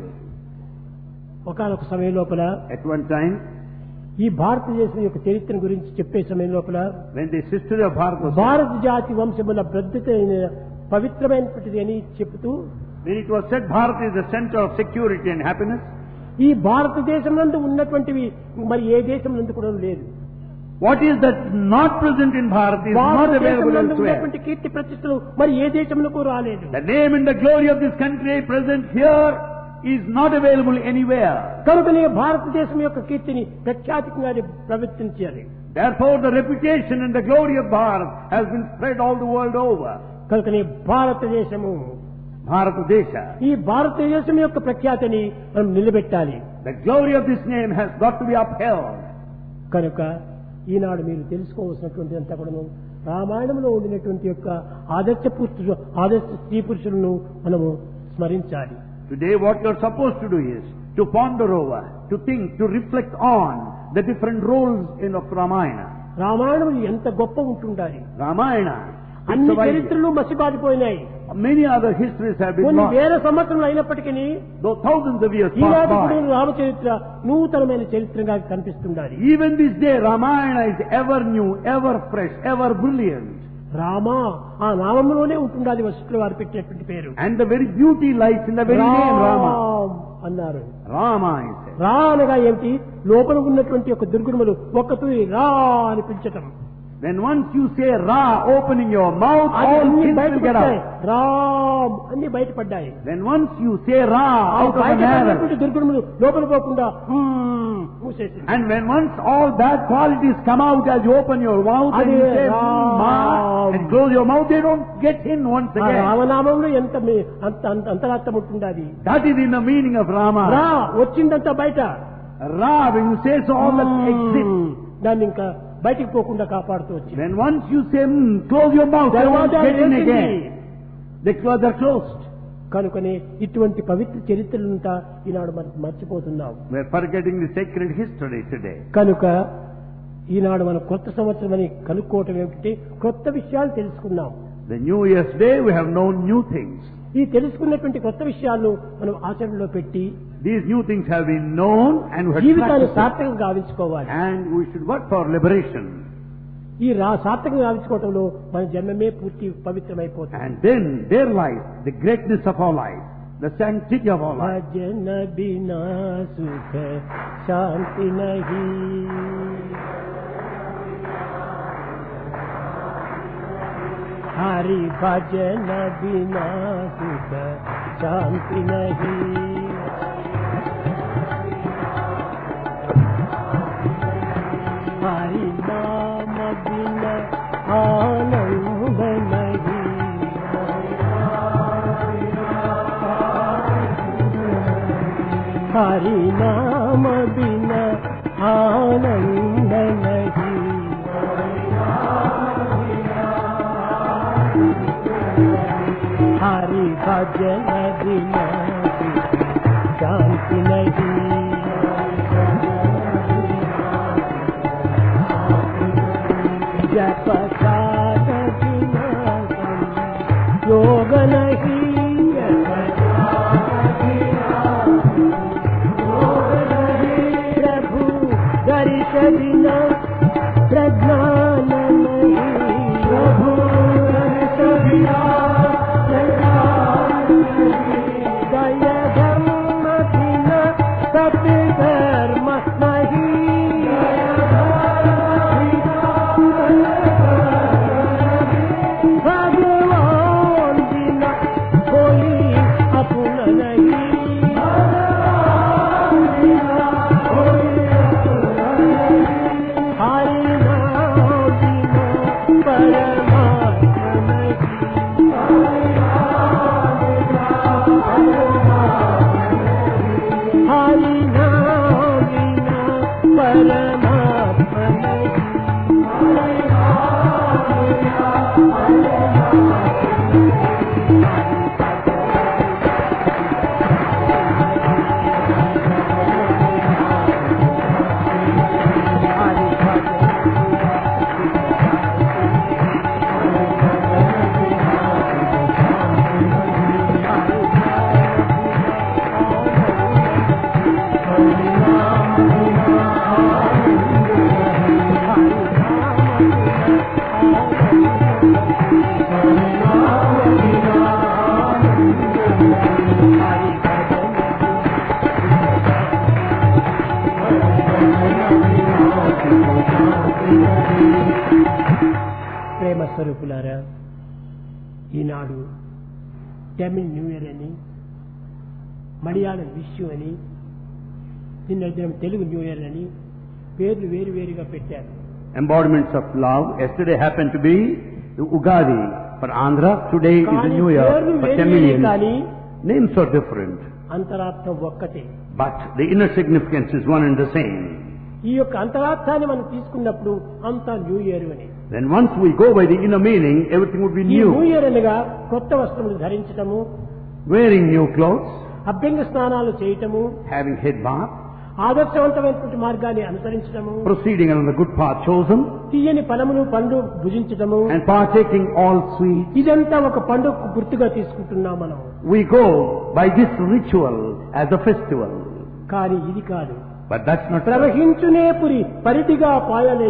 ఒకనొక సమయం లోపల At one time, ఈ భారతదేశం యొక్క చరిత్ర గురించి చెప్పే సమయం లోపల when the history of Bharat was భారత జాతి వంశముల ప్రద్యుతైన పవిత్రమైనటువంటిది అని చెబుతూ when it was said Bharat is the center of security and happiness, ఈ భారతదేశం నందు ఉన్నటువంటివి మరి ఏ దేశం నందు కూడా లేదు. what is that not present in Bharat is not భారతదేశం available నందు elsewhere. ఉన్నటువంటి కీర్తి ప్రతిష్టలు మరి ఏ దేశంలో రాలేదు. The name and the glory of this country present here is not available anywhere. కనుకనే భారతదేశం యొక్క కీర్తిని ప్రఖ్యాతికంగా ప్రవర్తించాలి. Therefore, the reputation and the glory of Bharat has been spread all the world over. కనుకనే భారతదేశము, Bharata Desha. ఈ భారతదేశం యొక్క ప్రఖ్యాతిని మనం నిలబెట్టాలి. The glory of this name has got to be upheld. కనుక ఈనాడు మీరు తెలుసుకోవాల్సినటువంటి అంతా కూడా రామాయణంలో ఉండినటువంటి యొక్క ఆదర్శ పురుషులు, ఆదర్శ స్త్రీ పురుషులను మనము స్మరించాలి. Today what you are supposed to do is to ponder over, to think, to reflect on the different roles in of Ramayana. Ramayanam ఎంత గొప్ప ఉంటుండాలి. Ramayana, అన్ని survived. చరిత్రలు మసిబారిపోయినాయి. Many other histories have been కొన్ని lost. వేల సంవత్సరాలు అయినప్పటికీ Though thousands of years ఈనాటి passed కూడా by, రామచరిత్ర నూతనమైన చరిత్రగా కనిపిస్తుండాలి. even this day Ramayana is ever new, ever fresh, ever brilliant. Rama ఆ నామంలోనే ఉంటుండాలి వశిష్ఠుల వారు పెట్టినటువంటి పేరు. And the very beauty lies in the very name Rama. Ram అన్నారు. Rama is said. రా అనగా ఏమిటి? లోపల ఉన్నటువంటి ఒక దుర్గుణములు ఒక్కతూరి రా అని పిలిచటం. Then once you say Ra, opening your mouth, అది all అన్ని sins will get బయటపడ్డాయి. out. రామ్ అన్ని బయటపడ్డాయి. Then once you say Ra, ఆ out of the బయటపడినటువంటి narrow. దుర్గుణములు లోపల పోకుండా హ్మ్ మూసేసి And when once all bad qualities come out as you open your mouth and you say Ram. Ma and close your mouth, they don't get in once ఆ again. రామనామంలో ఎంత మీ- అంత అంత అంతరార్థం ఉంటుండాలి. That is in the meaning of Rama. రా వచ్చిందంతా బయట. Ra, when you say so, all that exists. దాన్ని ఇంకా బయటికి పోకుండా కాపాడుతూ వచ్చింది. Then once you say, mm, close your mouth, they won't దర్వాజా get in వేసింది. again. The close are closed. కనుకనే ఇటువంటి పవిత్ర చరిత్రలంతా ఈనాడు మనం మర్చిపోతున్నాం. We are forgetting the sacred history today. కనుక ఈనాడు మనం కొత్త సంవత్సరం అని కనుక్కోవటం ఏమిటంటే కొత్త విషయాలు తెలుసుకున్నాం. The New Year's Day, we have known new things. ఈ తెలుసుకున్నటువంటి కొత్త విషయాలను మనం ఆచరణలో పెట్టి These new things have been known and we have జీవితాన్ని practiced it. సార్థకంగా గావించుకోవాలి. And we should work for liberation. ఈ రా సార్థకంగా గావించుకోవటంలో మన జన్మమే పూర్తి పవిత్రమైపోతుంది. And then there lies the greatness of our life, the sanctity of our life. భజన బినా సుఖ శాంతి నహి, హరి భజన బినా సుఖ శాంతి నహి, హరి నామ బినా ఆనంద నహి, हरि नाम बिना आनंद नहीं, हरि भजन बिना शांति नहीं, जप साध बिना योग नहीं, दर्श बिना प्रज्ञान नहीं, प्रभु दर्श बिना प्रज्ञान नहीं, दया धर्म बिना सत्य धर्म नहीं, भगवान बिना कोई अपना नहीं, हरि नाम बिना परमात्मा नहीं, हरि नाम बिना परमात्मा नहीं, ప్రేమ స్వరూపులారా, ఈనాడు తమిళ్ న్యూ ఇయర్ అని, మలయాళం విషు అని, నిన్న దినం తెలుగు న్యూ ఇయర్ అని పేర్లు వేరు వేరుగా పెట్టారు. Embodiments of love. Yesterday happened to be the Ugadi for Andhra. Today is the కానీ New Year పేర్లు for వేరు వేరే Tamilians. కానీ Names are different, అంతరార్థం ఒక్కటే. but the inner significance is one and the same. ఈ యొక్క అంతరార్థాన్ని మనం తీసుకున్నప్పుడు అంతా న్యూ ఇయర్ అని. Then once we go by the inner meaning, everything would be ఈ న్యూ new. ఇయర్ అనగా కొత్త వస్త్రములు ధరించటము, Wearing new clothes, అభ్యంగ స్నానాలు చేయటము, having head bath, ఆదర్శవంతమైనటువంటి మార్గాన్ని అనుసరించడము, proceeding along the good path chosen, తీయని ఫలములు పండు భుజించడము, and partaking all sweet. ఇదంతా ఒక పండుగ గుర్తుగా తీసుకుంటున్నాం మనం. We go by this ritual as a festival. కానీ ఇది కాదు. But that's not so. ప్రవహించునే Puri పరిధిగా పాయలై,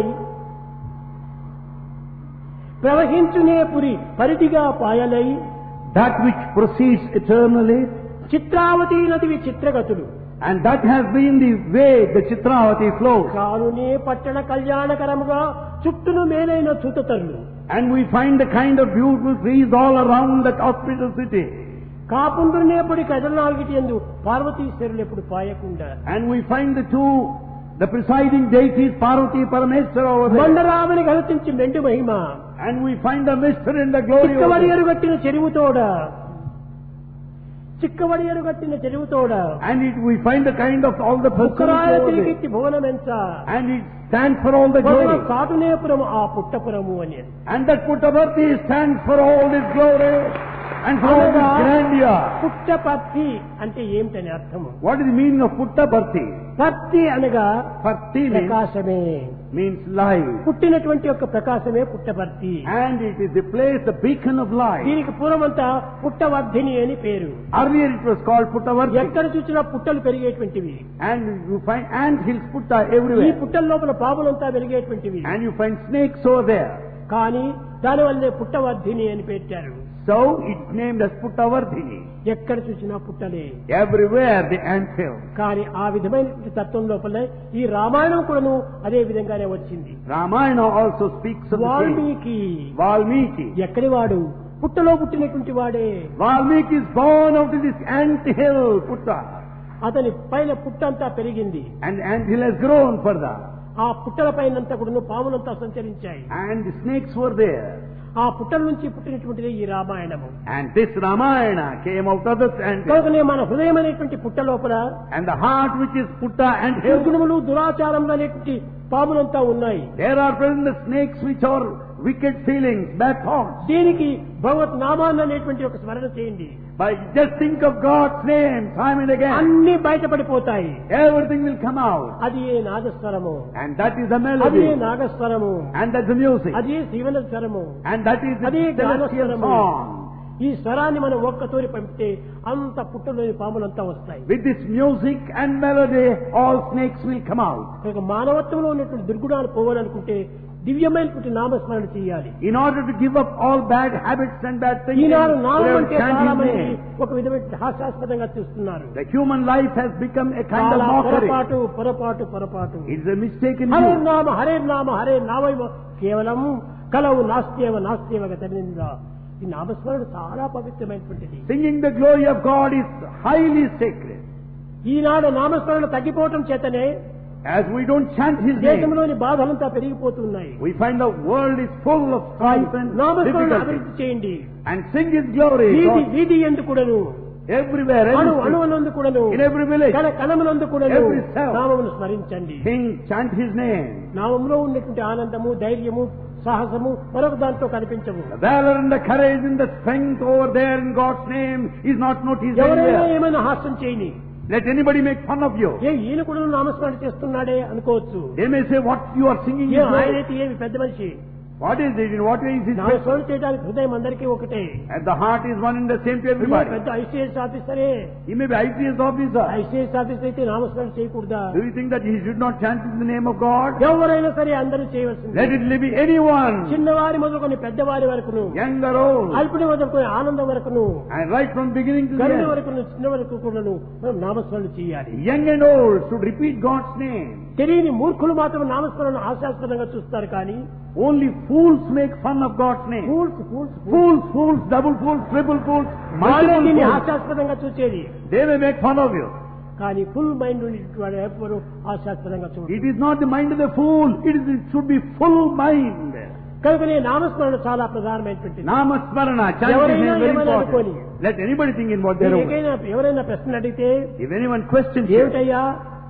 ప్రవహించునే Puri పరిధిగా పాయలై, That which proceeds eternally, Chitravati నదివి చిత్రగతులు, and that has been the way the Chitravati flows. కానునే పట్టణ కళ్యాణకరముగా చుట్టూను మేలైన చూతతరులు, And we find the kind of beautiful trees all around that auspicious city. కాపుండునేపడి కదలనాగిటి యందు పార్వతీశ్వరులు ఎప్పుడు పాయకుండా, And we find the two, the presiding deities, Parvati Parameshwara over there. మండరామని గలతించి మెండు Mahima, And we find the mystery and the glory over చిక్కవడి there. ఎరుగట్టిన చెరువుతోడ, చిక్కవడి ఎరుగట్టిన చెరువుతోడ, And it, we find the kind of all the ముక్కరాయ personality over there. తిరిగిట్టి భువనమెంచ, And it stands for all the పొదల glory. సాటునేపురము ఆ పుట్టపురము అని. And that Puttaparthi stands for all this glory and for all this grandeur. Puttaparthi అంటే ఏమిటని అర్థము? What is the meaning of Puttaparthi? పర్తి అనగా Parthi means, ప్రకాశమే, means light. పుట్టినటువంటి యొక్క ప్రకాశమే Puttaparthi. And it is the place, the beacon of light. దీనికి పూర్వమంతా పుట్టవర్ధిని అని పేరు. Earlier it was called Puttaparthi. ఎక్కడ చూసినా పుట్టలు పెరిగేటువంటివి, And you find ant hills Putta ఈ everywhere. పుట్టల లోపల పాములంతా వెలిగేటువంటివి. And you find snakes over there. కానీ దానివల్లే పుట్టవర్ధిని అని పెట్టారు. So it's named as Puttavardhini. ఎక్కడ చూసినా పుట్టలే. Everywhere the ant hill. కానీ ఆ విధమైనటువంటి తత్వం లోపల ఈ రామాయణం కూడాను అదే విధంగానే వచ్చింది. Ramayana also speaks of the same. Valmiki Valmiki. ఎక్కడి వాడు? పుట్టలో పుట్టినటువంటి వాడే. Valmiki is born out of this ant hill, Putta. అతని పైన పుట్టంతా పెరిగింది. And the ant hill has grown further. ఆ పుట్టల పైనంతా కూడా పాములంతా సంచరించాయి. And the snakes were there. ఆ పుట్టల నుంచి పుట్టినటువంటిది ఈ రామాయణము. And this Ramayana came out of this ant hill. కనుకనే మన హృదయం అనేటువంటి పుట్ట లోపల And the heart which is Putta ant hill, దుర్గుణములు దురాచారములు అనేటువంటి పాములంతా ఉన్నాయి. there are present the snakes which are wicked feelings, bad thoughts. దీనికి భగవత్ నామాన్ని అనేటువంటి ఒక స్మరణ చేయండి. By just think of God's name time and again, అన్ని బయటపడిపోతాయి. everything will come out. అది ఏ నాగస్వరము, And that is the అది ఏ melody. నాగస్వరము, And that's the music. అది ఏ శివన స్వరము. And that is the అదే celestial గానస్వరము. song. ఈ స్వరాన్ని మనం ఒక్కతోరి పంపితే అంత పుట్టలోని పాములంతా వస్తాయి. With this music and melody, all snakes will come out. కనుక మానవత్వంలో ఉన్నటువంటి దుర్గుణాలు పోవాలనుకుంటే దివ్యమైనటువంటి నామస్మరణ చేయాలి. In order to give up all bad habits and bad things, Eenadu we నామం have అంటే to chant చాలా His మంది name. ఒక విధమైన హాస్యాస్పదంగా చూస్తున్నారు. The human life has become a kind of చాలా mockery. పొరపాటు పొరపాటు పొరపాటు. It's a mistaken Hare view. నామ హరే నామ హరే నామైవ కేవలం కలవు నాస్త్యేవ నాస్త్యేవ గతమింద్ర. ఈ నామస్మరణ చాలా పవిత్రమైనటువంటిది. Singing the glory of God is highly sacred. ఈనాడు నామస్మరణ తగ్గిపోవటం చేతనే As we don't chant His name, దేశంలోని బాధలంతా పెరిగిపోతున్నాయి. we find the world is full of strife and నామస్మరణ difficulty. అభివృద్ధి చేయండి. And sing His glory వీధి God, వీధి ఎందుకుడను, everywhere, అణు every అణువనందు కూడాను, in every village. కణ కణమునందు కూడాను Every cell. నామమును స్మరించండి. Sing, chant His name. నామంలో ఉన్నటువంటి ఆనందము, ధైర్యము, సాహసము మరొక దాంట్లో కనిపించవు. The valor and the courage and the strength over there in God's name is not noticed ఎవరైనా anywhere. ఏమైనా హాస్యం చేయని, Let anybody make fun of you. ఏ ఈయన కూడా నామస్మరణ చేస్తున్నాడే అనుకోవచ్చు. They may say, what you are singing A is right. ఆయనైతే ఏమి పెద్ద మనిషి. What is it? In what way is it? నామస్మరణ చేయడానికి హృదయం అందరికీ ఒకటే. And the heart is one and the same to ఈయన everybody. పెద్ద ఐసీఎస్ ఆఫీసరే. He may be I P S officer. ICS officer అయితే నామస్మరణ చేయకూడదా? Do you think that he should not chant in the name of God? ఎవరైనా సరే అందరూ చేయవలసింది. Let it be anyone, చిన్నవారి మొదలుకొని పెద్దవారి వరకును, young or old, అల్పుని మొదలుకొని ఆనందం వరకును, and right from beginning to the Garuda end. వరకును, చిన్న వరకు కూడాను మనం నామస్మరణ చేయాలి. Young and old should repeat God's name. తెలియని మూర్ఖులు మాత్రం నామస్మరణ హాస్యాస్పదంగా చూస్తారు. కానీ Only fools make fun of God's name. Fools fools Fools, fools, double fools, triple fools, వాళ్ళే multiple దీన్ని fools. హాస్యాస్పదంగా చూసేది. They may make fun of you. కానీ ఫుల్ మైండ్ ఉండేటువంటి వాడు ఎవ్వరూ హాస్యాస్పదంగా చూడరు. It is not the mind of the fool. It is. It should be full mind. కనుకనే నామస్మరణ చాలా ప్రధానమైనటువంటిది. Namasmarana, chant His ఎవరైనా name very ఏమైనా important. అనుకోని. Let anybody think in what they are. ఏకైనా ఎవరైనా ప్రశ్న అడిగితే If anyone questions you, ఏమిటయ్యా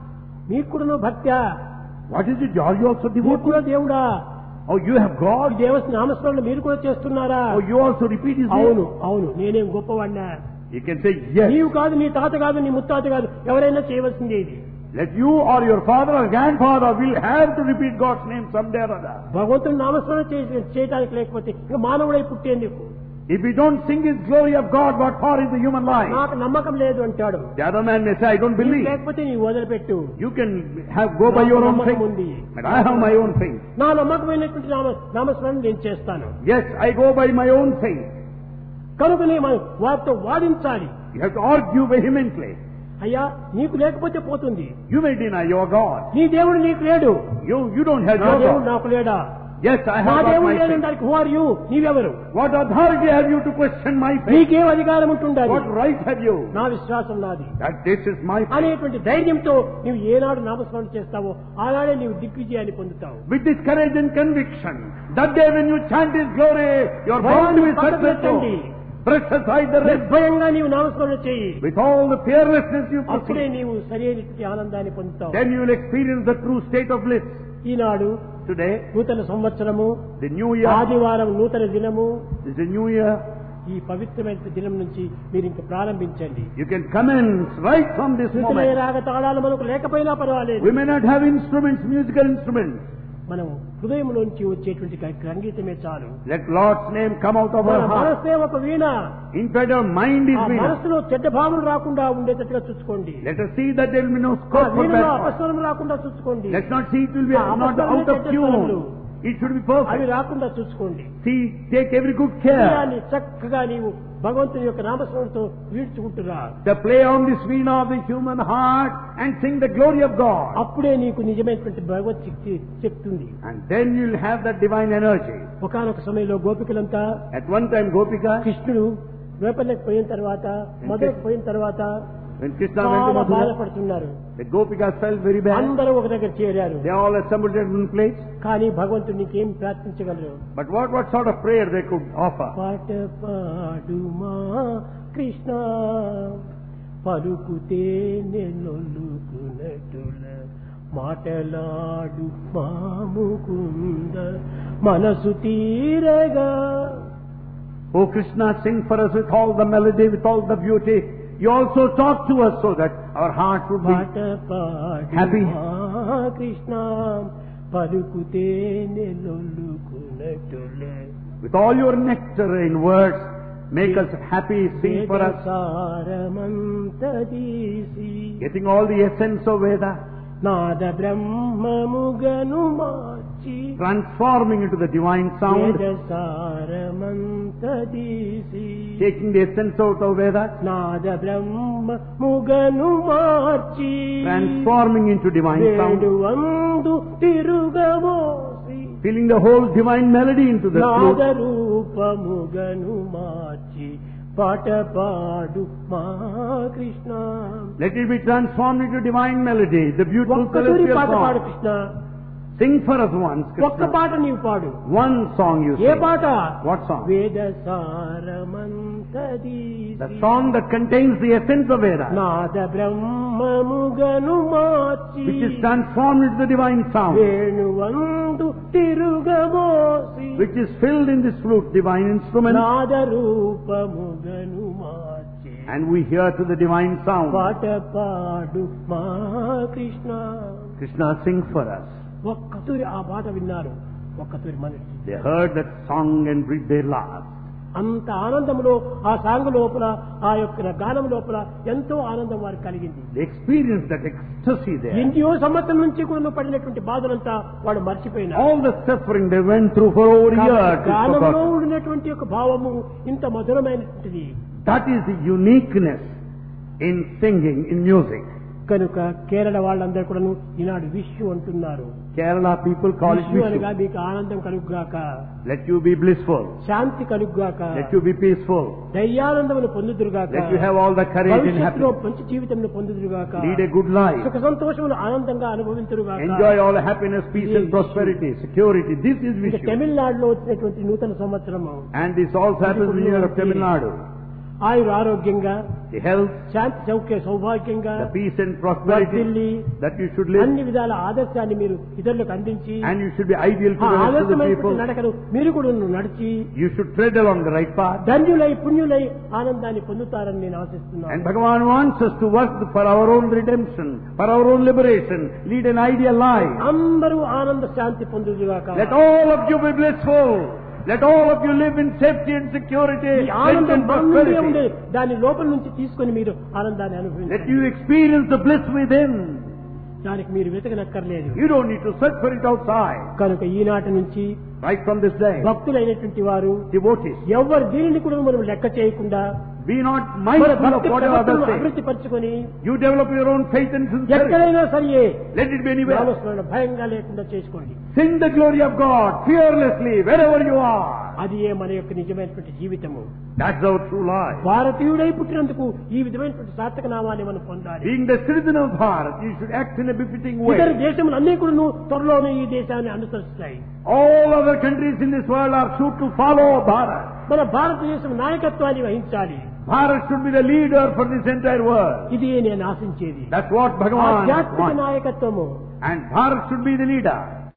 మీకు కూడా భక్త్యా, what is it? Are you also మీకు devoted? కూడా దేవుడా, Oh, you have ఈ God? దేవ నామస్మరణ మీరు కూడా చేస్తున్నారా? Oh, you also repeat His అవును name? అవును నేనేం గొప్పవాడినా? You can say yes. నీవు కాదు, నీ తాత కాదు, నీ ముత్తాత కాదు, ఎవరైనా చేయవలసిందే ఇది. Let you or your father or grandfather will have to repeat God's name someday or other. భగవంతుని నామస్మరణ చేయ- చేయడానికి లేకపోతే ఇంకా మానవుడై పుట్టేందుకు If we don't sing His glory of God, what for is the human life? నాకు నమ్మకం లేదు అంటాడు. The other man may say, I don't నీకు believe. లేకపోతే నీవు వదిలిపెట్టు. You can have go by your own నమ్మకం faith. ఉంది. But I have my own faith. నా నమ్మకమైనటువంటి నామ నామస్మరణ నేను చేస్తాను. Yes, I go by my own faith. కనుకనే మనం వారితో వాదించాలి. You have to argue vehemently. అయ్యా నీకు లేకపోతే పోతుంది. You may deny your God. నీ దేవుడు నీకు లేడు. You you don't have నా your దేవుడు God. నాకు లేడా? Yes, I నా have got దేవుడు my faith. లేదంటానికి హూ ఆర్ యూ? నీవెవరు? What authority have you to question my faith? నీకేం అధికారం ఉంటుండాలి? What right have you? నా విశ్వాసం నాది That this is my faith. అనేటువంటి ధైర్యంతో నీవు ఏనాడు నామస్మరణ చేస్తావో ఆనాడే నీవు దిగ్విజయాన్ని పొందుతావు. With this courage and conviction, that day when you chant His glory, you are bound to be successful. Brush aside the rest. నిర్భయంగా నీవు నామస్మరణ చేయి. With all the fearlessness you అప్పుడే proceed. నీవు సరైనటువంటి ఆనందాన్ని పొందుతావు. Then you will experience the true state of bliss. Eenadu Today, నూతన సంవత్సరము, the new year, ఆదివారం నూతన దినము, is the new year. ఈ పవిత్రమైన దినం నుంచి మీరు ఇంక ప్రారంభించండి. You can commence right from this శృతులే moment. రాగ తాళాలు మనకు లేకపోయినా పర్వాలేదు. We may not have instruments, musical instruments. మనం హృదయంలోంచి వచ్చేటువంటి సంగీతమే చాలు. Let Lord's name come out of మన our heart. మనస్సే ఒక వీణ. In fact, our mind is ఆ weak. మనస్సులో చెడ్డ భావన రాకుండా ఉండేటట్టుగా చూసుకోండి. Let us see that there will be no ఆ scope for వీణలో bad thoughts. అపస్వరం రాకుండా చూసుకోండి. Let's not see it will be ఆ not అపస్వరములు out of చెడ్డ tune. స్వరములు. It should be అవి perfect. రాకుండా చూసుకోండి. See, take every good care. హృదయాన్ని చక్కగా నీవు భగవంతుని యొక్క నామస్మరణతో వీడ్చుకుంటురా. To play on this veena of the human heart and sing the glory of God. అప్పుడే నీకు నిజమైనటువంటి భగవత్ శక్తి చెప్తుంది. And then you'll have that divine energy. ఒకనొక సమయంలో గోపికలంతా At one time, Gopika, కృష్ణుడు వేపల్లకి పోయిన తర్వాత మధురకు పోయిన తర్వాత when Krishna went to చాలా Mathura, బాధపడుతున్నారు. the Gopikas felt very bad. అందరూ ఒక దగ్గర చేరారు. They all assembled at one place. కానీ భగవంతుడు నీకేం ప్రార్థించగలరు? But what, what sort of prayer they could offer? పాట పాడుమా కృష్ణ పలుకుతే నెలొల్లుకునటుల మాటలాడు మాముకుంద మనసు తీరగా. O Krishna, sing for us with all the melody, with all the beauty. You also talk to us so that our heart would be పాట happy. పాడుమా Krishna పలుకుతే నెలొల్లుకునటుల With all your nectar in words, make us happy, sing for us. సారమంతదీసి Getting all the essence of Veda, Nada బ్రహ్మముగను March transforming into the divine sound, వేద సారమంతదీసి taking the essence out of Veda, Nada బ్రహ్మముగను March transforming into divine sound, వేడువందు తిరుగమోసి filling the whole divine melody into the Nada flute. రూపముగను మార్చి పాట పాడు మా Krishna. Let it be transformed into divine melody, the beautiful ఒక్కసారి celestial పాట పాడు song. Krishna. Sing for us once, ఒక్క Krishna. పాట నీవు పాడు. One song you A sing. పాట? What song? వేద సారమంతదీసి The song that contains the essence of Veda, Nada బ్రహ్మముగను March which is transformed into the divine sound, వేణువందు తిరుగమోసి which is filled in this flute, divine instrument, Nada రూపముగను March and we hear to the divine sound. పాట పాడు మా Krishna. Krishna, sing for us. ఒక్కతూరి ఆ పాట విన్నారు. ఒక్కతూరి మనకి They heard that song and breathed their last. అంత ఆనందంలో ఆ సాంగ్ లోపల ఆ యొక్క గానం లోపల ఎంతో ఆనందం వారికి కలిగింది. They experienced that ecstasy there. ఎన్నో సంవత్సరం నుంచి కూడా పడినటువంటి బాధలంతా వాడు మర్చిపోయినారు. All the suffering they went through for over a year. it is గానంలో forgotten. ఉండినటువంటి యొక్క భావము ఇంత మధురమైనటువంటిది. That is the uniqueness in singing, in music. కనుక కేరళ వాళ్ళందరూ కూడా ఈనాడు విషు అంటున్నారు. Kerala people call it Vishu అనగా Vishu. మీకు ఆనందం కలుగుగాక, Let you be blissful. శాంతి కలుగుగాక, Let you be peaceful. ధైర్యానందమును పొందుదురుగాక, Let you have all the courage and భవిష్యత్తులో happiness. మంచి జీవితంను పొందుదురుగాక, Lead a good life. సుఖ సంతోషములు ఆనందంగా అనుభవించురుగాక. Enjoy all the happiness, peace and prosperity, security. This is ఇక Vishu. తమిళనాడులో వచ్చినటువంటి నూతన సంవత్సరము. And this also happens in the year of Tamil Nadu. ఆయుర ఆరోగ్యంగా, the health, Shanti Soukhya సౌభాగ్యంగా, the peace and prosperity వర్ధిల్లి, that you should live, అన్ని విధాల ఆదర్శాన్ని మీరు ఇతరులకు అందించి, and you should be ideal to ఆ the rest of the ఆదర్శమైనటువంటి people. నడకను మీరు కూడా నడిచి You should tread along the right path. ధన్యులై పుణ్యులై ఆనందాన్ని పొందుతారని నేను ఆశిస్తున్నాను. And Bhagavan wants us to work for our own redemption, for our own liberation, lead an ideal life. అందరూ ఆనంద శాంతి పొందుదుగాక. Let all of you be blissful. Let all of you live in safety and security, ఈ health ఆనందం and మనలోనే ఉండే prosperity. దాని లోపల నుంచి తీసుకొని మీరు ఆనందాన్ని Let అనుభవించండి. you experience the bliss within. దానికి మీరు వెతకనక్కర్లేదు. You don't need to search for it outside. కనుక ఈనాటి నుంచి Right from this day, భక్తులైనటువంటి వారు devotees, ఎవరు దీనిని కూడా మనం లెక్క చేయకుండా be not మన mindful of భక్తి whatever others ప్రవర్తనను say. అభివృద్ధి పరచుకొని You develop your own faith and sincerity. ఎక్కడైనా సరియే Let it be anywhere. నామస్మరణ భయంగా లేకుండా చేసుకోండి. Sing the glory of God fearlessly wherever you are. అది ఏ మన యొక్క నిజమైనటువంటి జీవితము. That's our true life. భారతీయుడై పుట్టినందుకు ఈ విధమైనటువంటి సార్థక నామాన్ని మనం పొందాలి. Being the citizen of Bharat, you should act in a befitting ఇతర way. దేశములు అన్ని కూడా త్వరలోనే ఈ దేశాన్ని అనుసరిస్తాయి. All other countries in this world are sure to follow Bharat. మన భారతదేశం నాయకత్వాన్ని వహించాలి. Bharat should be the leader for this entire world. ఇది నేను ఆశించేది. That's what Bhagavan ఆధ్యాత్మిక wants. నాయకత్వము. And Bharat should be the leader.